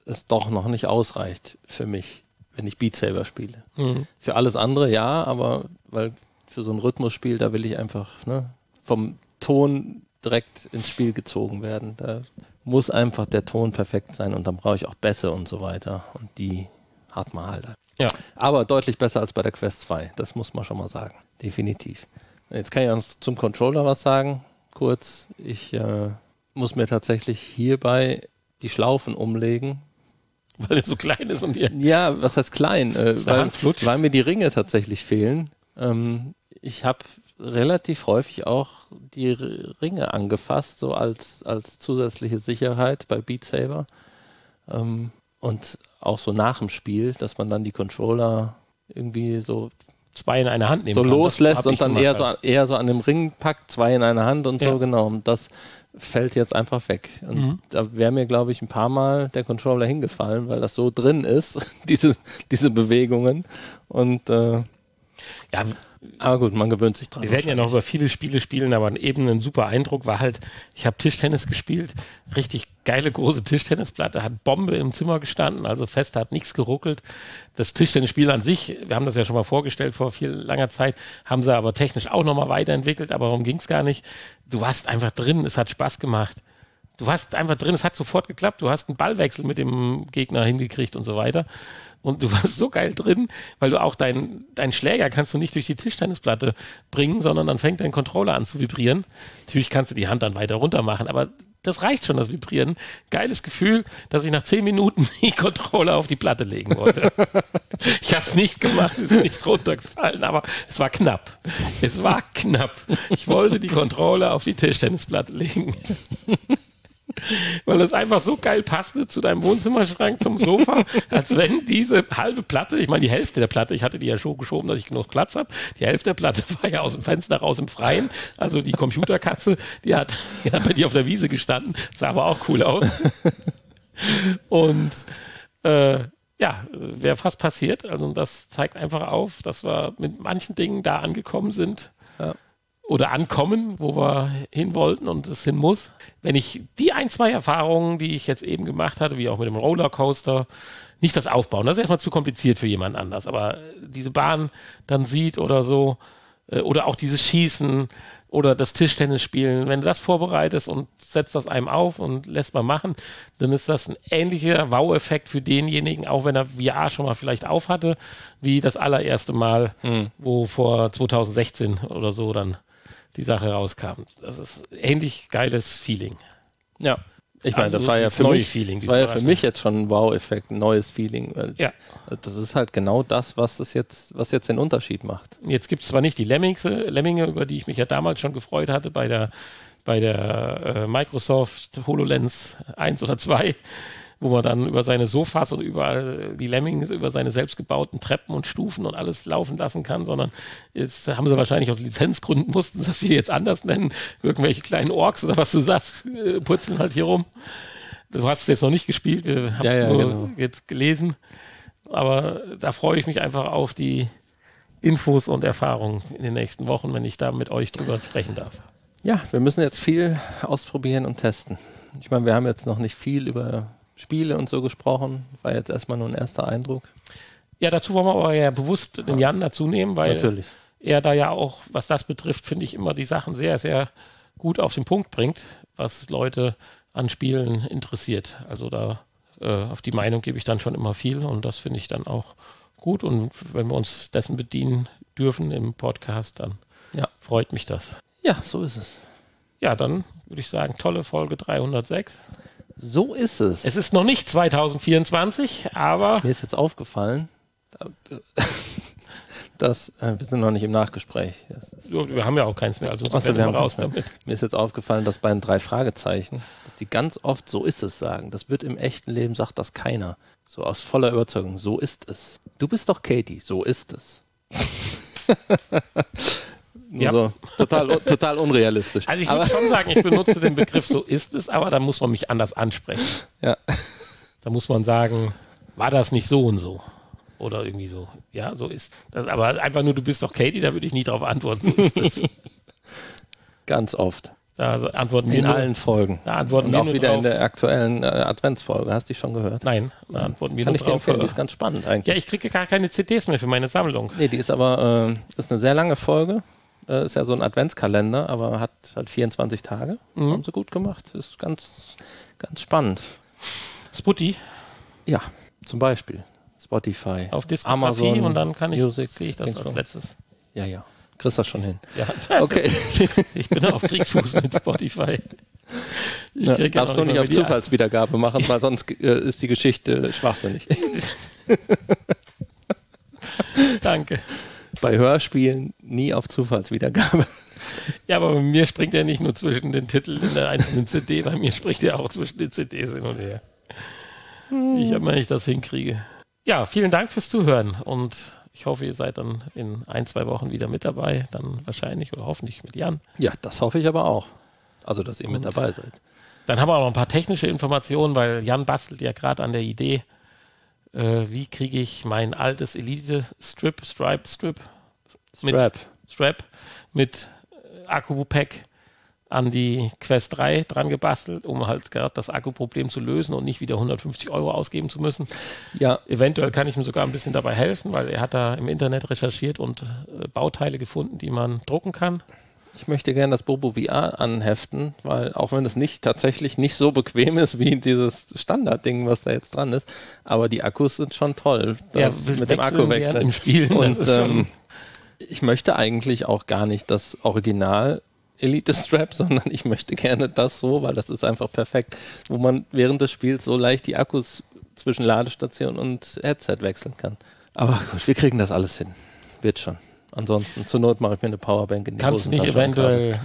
es doch noch nicht ausreicht für mich, wenn ich Beat Saber spiele. Mhm. Für alles andere ja, aber weil für so ein Rhythmusspiel, da will ich einfach ne, vom Ton direkt ins Spiel gezogen werden. Da muss einfach der Ton perfekt sein und dann brauche ich auch Bässe und so weiter. Und die hat man halt. Ja. Aber deutlich besser als bei der Quest zwei. Das muss man schon mal sagen. Definitiv. Jetzt kann ich uns zum Controller was sagen. Kurz. Ich äh, muss mir tatsächlich hierbei die Schlaufen umlegen. Weil er so klein ist und ihr. Ja, was heißt klein? Äh, weil, Handflutsch? weil mir die Ringe tatsächlich fehlen. Ähm, ich habe relativ häufig auch die R- Ringe angefasst, so als, als zusätzliche Sicherheit bei Beat Saber. Ähm, und auch so nach dem Spiel, dass man dann die Controller irgendwie so, Zwei in eine Hand nehmen so kann. loslässt Das hab und ich dann gemacht eher so, halt. eher so an dem Ring packt, zwei in eine Hand und Ja. so, genau. Und das fällt jetzt einfach weg. Und Mhm. da wäre mir, glaube ich, ein paar Mal der Controller hingefallen, weil das so drin ist, diese, diese Bewegungen. Und äh, Ja, aber gut, man gewöhnt sich dran. wir werden ja noch über viele Spiele spielen, aber eben ein super Eindruck war halt, ich habe Tischtennis gespielt, richtig geile große Tischtennisplatte, hat Bombe im Zimmer gestanden, also fest hat nichts geruckelt. Das Tischtennisspiel an sich, wir haben das ja schon mal vorgestellt vor viel langer Zeit, haben sie aber technisch auch nochmal weiterentwickelt, aber darum ging es gar nicht. Du warst einfach drin, es hat Spaß gemacht. Du warst einfach drin, es hat sofort geklappt, du hast einen Ballwechsel mit dem Gegner hingekriegt und so weiter. Und du warst so geil drin, weil du auch deinen dein Schläger kannst du nicht durch die Tischtennisplatte bringen, sondern dann fängt dein Controller an zu vibrieren. Natürlich kannst du die Hand dann weiter runter machen, aber das reicht schon, das Vibrieren. Geiles Gefühl, dass ich nach zehn Minuten die Controller auf die Platte legen wollte. Ich habe es nicht gemacht, sie sind nicht runtergefallen, aber es war knapp. Es war knapp. Ich wollte die Controller auf die Tischtennisplatte legen. Weil das einfach so geil passte zu deinem Wohnzimmerschrank, zum Sofa, als wenn diese halbe Platte, ich meine die Hälfte der Platte, ich hatte die ja schon geschoben, dass ich genug Platz habe, die Hälfte der Platte war ja aus dem Fenster raus im Freien, also die Computerkatze, die hat, die hat bei dir auf der Wiese gestanden, sah aber auch cool aus. Und äh, ja, wäre fast passiert, also das zeigt einfach auf, dass wir mit manchen Dingen da angekommen sind, Ja. oder ankommen, wo wir hin wollten und es hin muss. Wenn ich die ein, zwei Erfahrungen, die ich jetzt eben gemacht hatte, wie auch mit dem Rollercoaster, nicht das Aufbauen, das ist erstmal zu kompliziert für jemand anders, aber diese Bahn dann sieht oder so, äh, oder auch dieses Schießen oder das Tischtennis spielen, wenn du das vorbereitest und setzt das einem auf und lässt mal machen, dann ist das ein ähnlicher Wow-Effekt für denjenigen, auch wenn er V R schon mal vielleicht auf hatte, wie das allererste Mal, Mhm. wo vor zwanzig sechzehn oder so dann die Sache rauskam. Das ist ähnlich geiles Feeling. Ja. Ich meine, Also das war ja dieses für neue mich, Feeling, das dieses war ja für Überraschende. mich jetzt schon ein Wow-Effekt, ein neues Feeling. Weil Ja. das ist halt genau das, was es jetzt, was jetzt den Unterschied macht. Jetzt gibt es zwar nicht die Lemmings, Lemminge, über die ich mich ja damals schon gefreut hatte bei der, bei der äh, Microsoft HoloLens eins oder zwei, wo man dann über seine Sofas und überall die Lemmings, über seine selbstgebauten Treppen und Stufen und alles laufen lassen kann, sondern jetzt haben sie wahrscheinlich aus Lizenzgründen, mussten sie das hier jetzt anders nennen, irgendwelche kleinen Orks oder was du sagst, äh, purzeln halt hier rum. Du hast es jetzt noch nicht gespielt, wir haben es Ja, ja, nur genau. jetzt gelesen, aber da freue ich mich einfach auf die Infos und Erfahrungen in den nächsten Wochen, wenn ich da mit euch drüber sprechen darf. Ja, wir müssen jetzt viel ausprobieren und testen. Ich meine, wir haben jetzt noch nicht viel über Spiele und so gesprochen. War jetzt erstmal nur ein erster Eindruck. Ja, dazu wollen wir aber ja bewusst den Jan dazu nehmen, weil Natürlich. er da ja auch, was das betrifft, finde ich, immer die Sachen sehr, sehr gut auf den Punkt bringt, was Leute an Spielen interessiert. Also da äh, auf die Meinung gebe ich dann schon immer viel und das finde ich dann auch gut. Und wenn wir uns dessen bedienen dürfen im Podcast, dann Ja. freut mich das. Ja, so ist es. Ja, dann würde ich sagen, tolle Folge dreihundertsechs. So ist es. Es ist noch nicht zwanzig vierundzwanzig, aber Mir ist jetzt aufgefallen, dass äh, wir sind noch nicht im Nachgespräch. Das ist, wir haben ja auch keins mehr, also Achso, werden wir wir haben raus keins damit. mir ist jetzt aufgefallen, dass bei den drei Fragezeichen, dass die ganz oft so ist es sagen. Das wird im echten Leben, sagt das keiner. So aus voller Überzeugung, so ist es. Du bist doch Katie, so ist es. Nur Ja. so total, total unrealistisch. Also ich Aber, würde schon sagen, ich benutze den Begriff so ist es, aber da muss man mich anders ansprechen. ja. Da muss man sagen, war das nicht so und so? Oder irgendwie so. Ja, so ist das. Aber einfach nur, du bist doch Katie, da würde ich nicht darauf antworten, so ist es. Ganz oft. Da antworten wir In nur, allen Folgen. Da antworten Und wir auch nur wieder drauf. in der aktuellen äh, Adventsfolge. Hast du die schon gehört? Nein, da antworten wir Kann nur ich dir drauf. empfehlen, die ist ganz spannend eigentlich. Ja, ich kriege gar keine C Ds mehr für meine Sammlung. Nee, die ist aber äh, ist eine sehr lange Folge. Äh, ist ja so ein Adventskalender, aber hat halt vierundzwanzig Tage. Das Mhm. haben sie gut gemacht. Ist ganz, ganz spannend. Sputti Ja, zum Beispiel Spotify, auf Diskografie Amazon und dann kann ich, Music, sehe ich das Dings als so. letztes. Ja, ja. Kriegst das schon hin. Ja, Okay. ich bin auf Kriegsfuß mit Spotify. Ich Ja, krieg ja darfst noch du nicht mal auf die- Zufallswiedergabe machen, weil sonst äh, ist die Geschichte schwachsinnig. Danke. Bei Hörspielen nie auf Zufallswiedergabe. Ja, aber bei mir springt er nicht nur zwischen den Titeln in der einzelnen C D, bei mir springt er auch zwischen den C Ds hin und her. Ich habe, wenn ich das hinkriege. Ja, vielen Dank fürs Zuhören und ich hoffe, ihr seid dann in ein, zwei Wochen wieder mit dabei, dann wahrscheinlich oder hoffentlich mit Jan. Ja, das hoffe ich aber auch. Also, dass ihr mit Und- dabei seid. Dann haben wir auch noch ein paar technische Informationen, weil Jan bastelt ja gerade an der Idee, äh, wie kriege ich mein altes Elite-Strip, Stripe-Strip, mit Strap. Strap mit äh, Akku-Pack an die Quest drei dran gebastelt, um halt gerade das Akkuproblem zu lösen und nicht wieder hundertfünfzig Euro ausgeben zu müssen. Ja, Eventuell kann ich ihm sogar ein bisschen dabei helfen, weil er hat da im Internet recherchiert und äh, Bauteile gefunden, die man drucken kann. ich möchte gerne das Bobo V R anheften, weil auch wenn es nicht tatsächlich nicht so bequem ist wie dieses Standardding, was da jetzt dran ist, aber die Akkus sind schon toll. Das Ja, mit dem wechseln Akku während wechseln. im Spielen, Und das ist schon- ähm, ich möchte eigentlich auch gar nicht das Original Elite Strap, sondern ich möchte gerne das so, weil das ist einfach perfekt, wo man während des Spiels so leicht die Akkus zwischen Ladestation und Headset wechseln kann. Aber gut, wir kriegen das alles hin. Wird schon. Ansonsten, zur Not mache ich mir eine Powerbank in die Kannst du nicht Hosentasche und Kabel. eventuell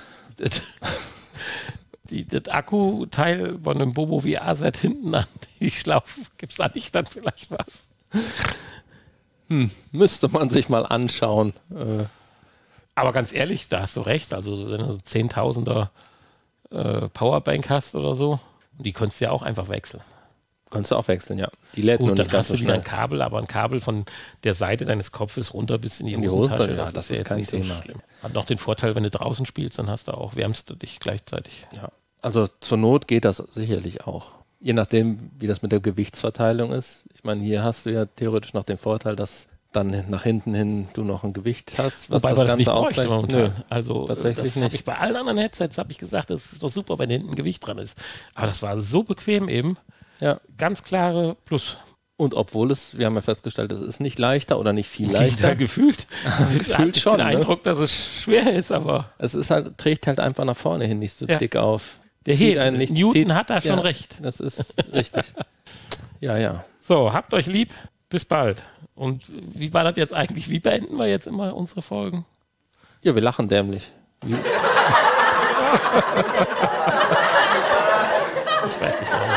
die, das Akkuteil von einem Bobo V R-Set hinten an die Schlaufe, gibt es da nicht dann vielleicht was? Müsste man sich mal anschauen. Äh, Aber ganz ehrlich, da hast du recht, also wenn du so Zehntausender äh, Powerbank hast oder so, die könntest du ja auch einfach wechseln. kannst du auch wechseln, ja. Die lädt nur Gut, nicht dann ganz hast so du wieder schnell. ein Kabel, aber ein Kabel von der Seite deines Kopfes runter bis in die, In die Hosentasche, Hosentasche, ja, das ist jetzt kein nicht so Thema. schlimm. Hat noch den Vorteil, wenn du draußen spielst, dann hast du auch, wärmst du dich gleichzeitig. Ja. Also zur Not geht das sicherlich auch. Je nachdem, wie das mit der Gewichtsverteilung ist. Ich meine, hier hast du ja theoretisch noch den Vorteil, dass dann nach hinten hin du noch ein Gewicht hast, was Wobei das man das Ganze nicht bräuchte ausgleicht. momentan. Nö. Also tatsächlich das habe nicht. ich bei allen anderen Headsets habe ich gesagt, das ist doch super, wenn hinten ein Gewicht dran ist. Aber das war so bequem eben. Ja. Ganz klare Plus. Und obwohl es, wir haben ja festgestellt, es ist nicht leichter oder nicht viel Leichter leichter. gefühlt. Gefühlt Hat schon, den ne? Eindruck, dass es schwer ist, aber Es ist halt, trägt halt einfach nach vorne hin nicht so Ja. dick auf. der Zieht Hebel, einen nicht- Newton zieht- hat da schon ja, recht. Das ist richtig. Ja, ja. So, habt euch lieb. Bis bald. Und wie war das jetzt eigentlich? Wie beenden wir jetzt immer unsere Folgen? Ja, wir lachen dämlich. Wie, Ich weiß nicht.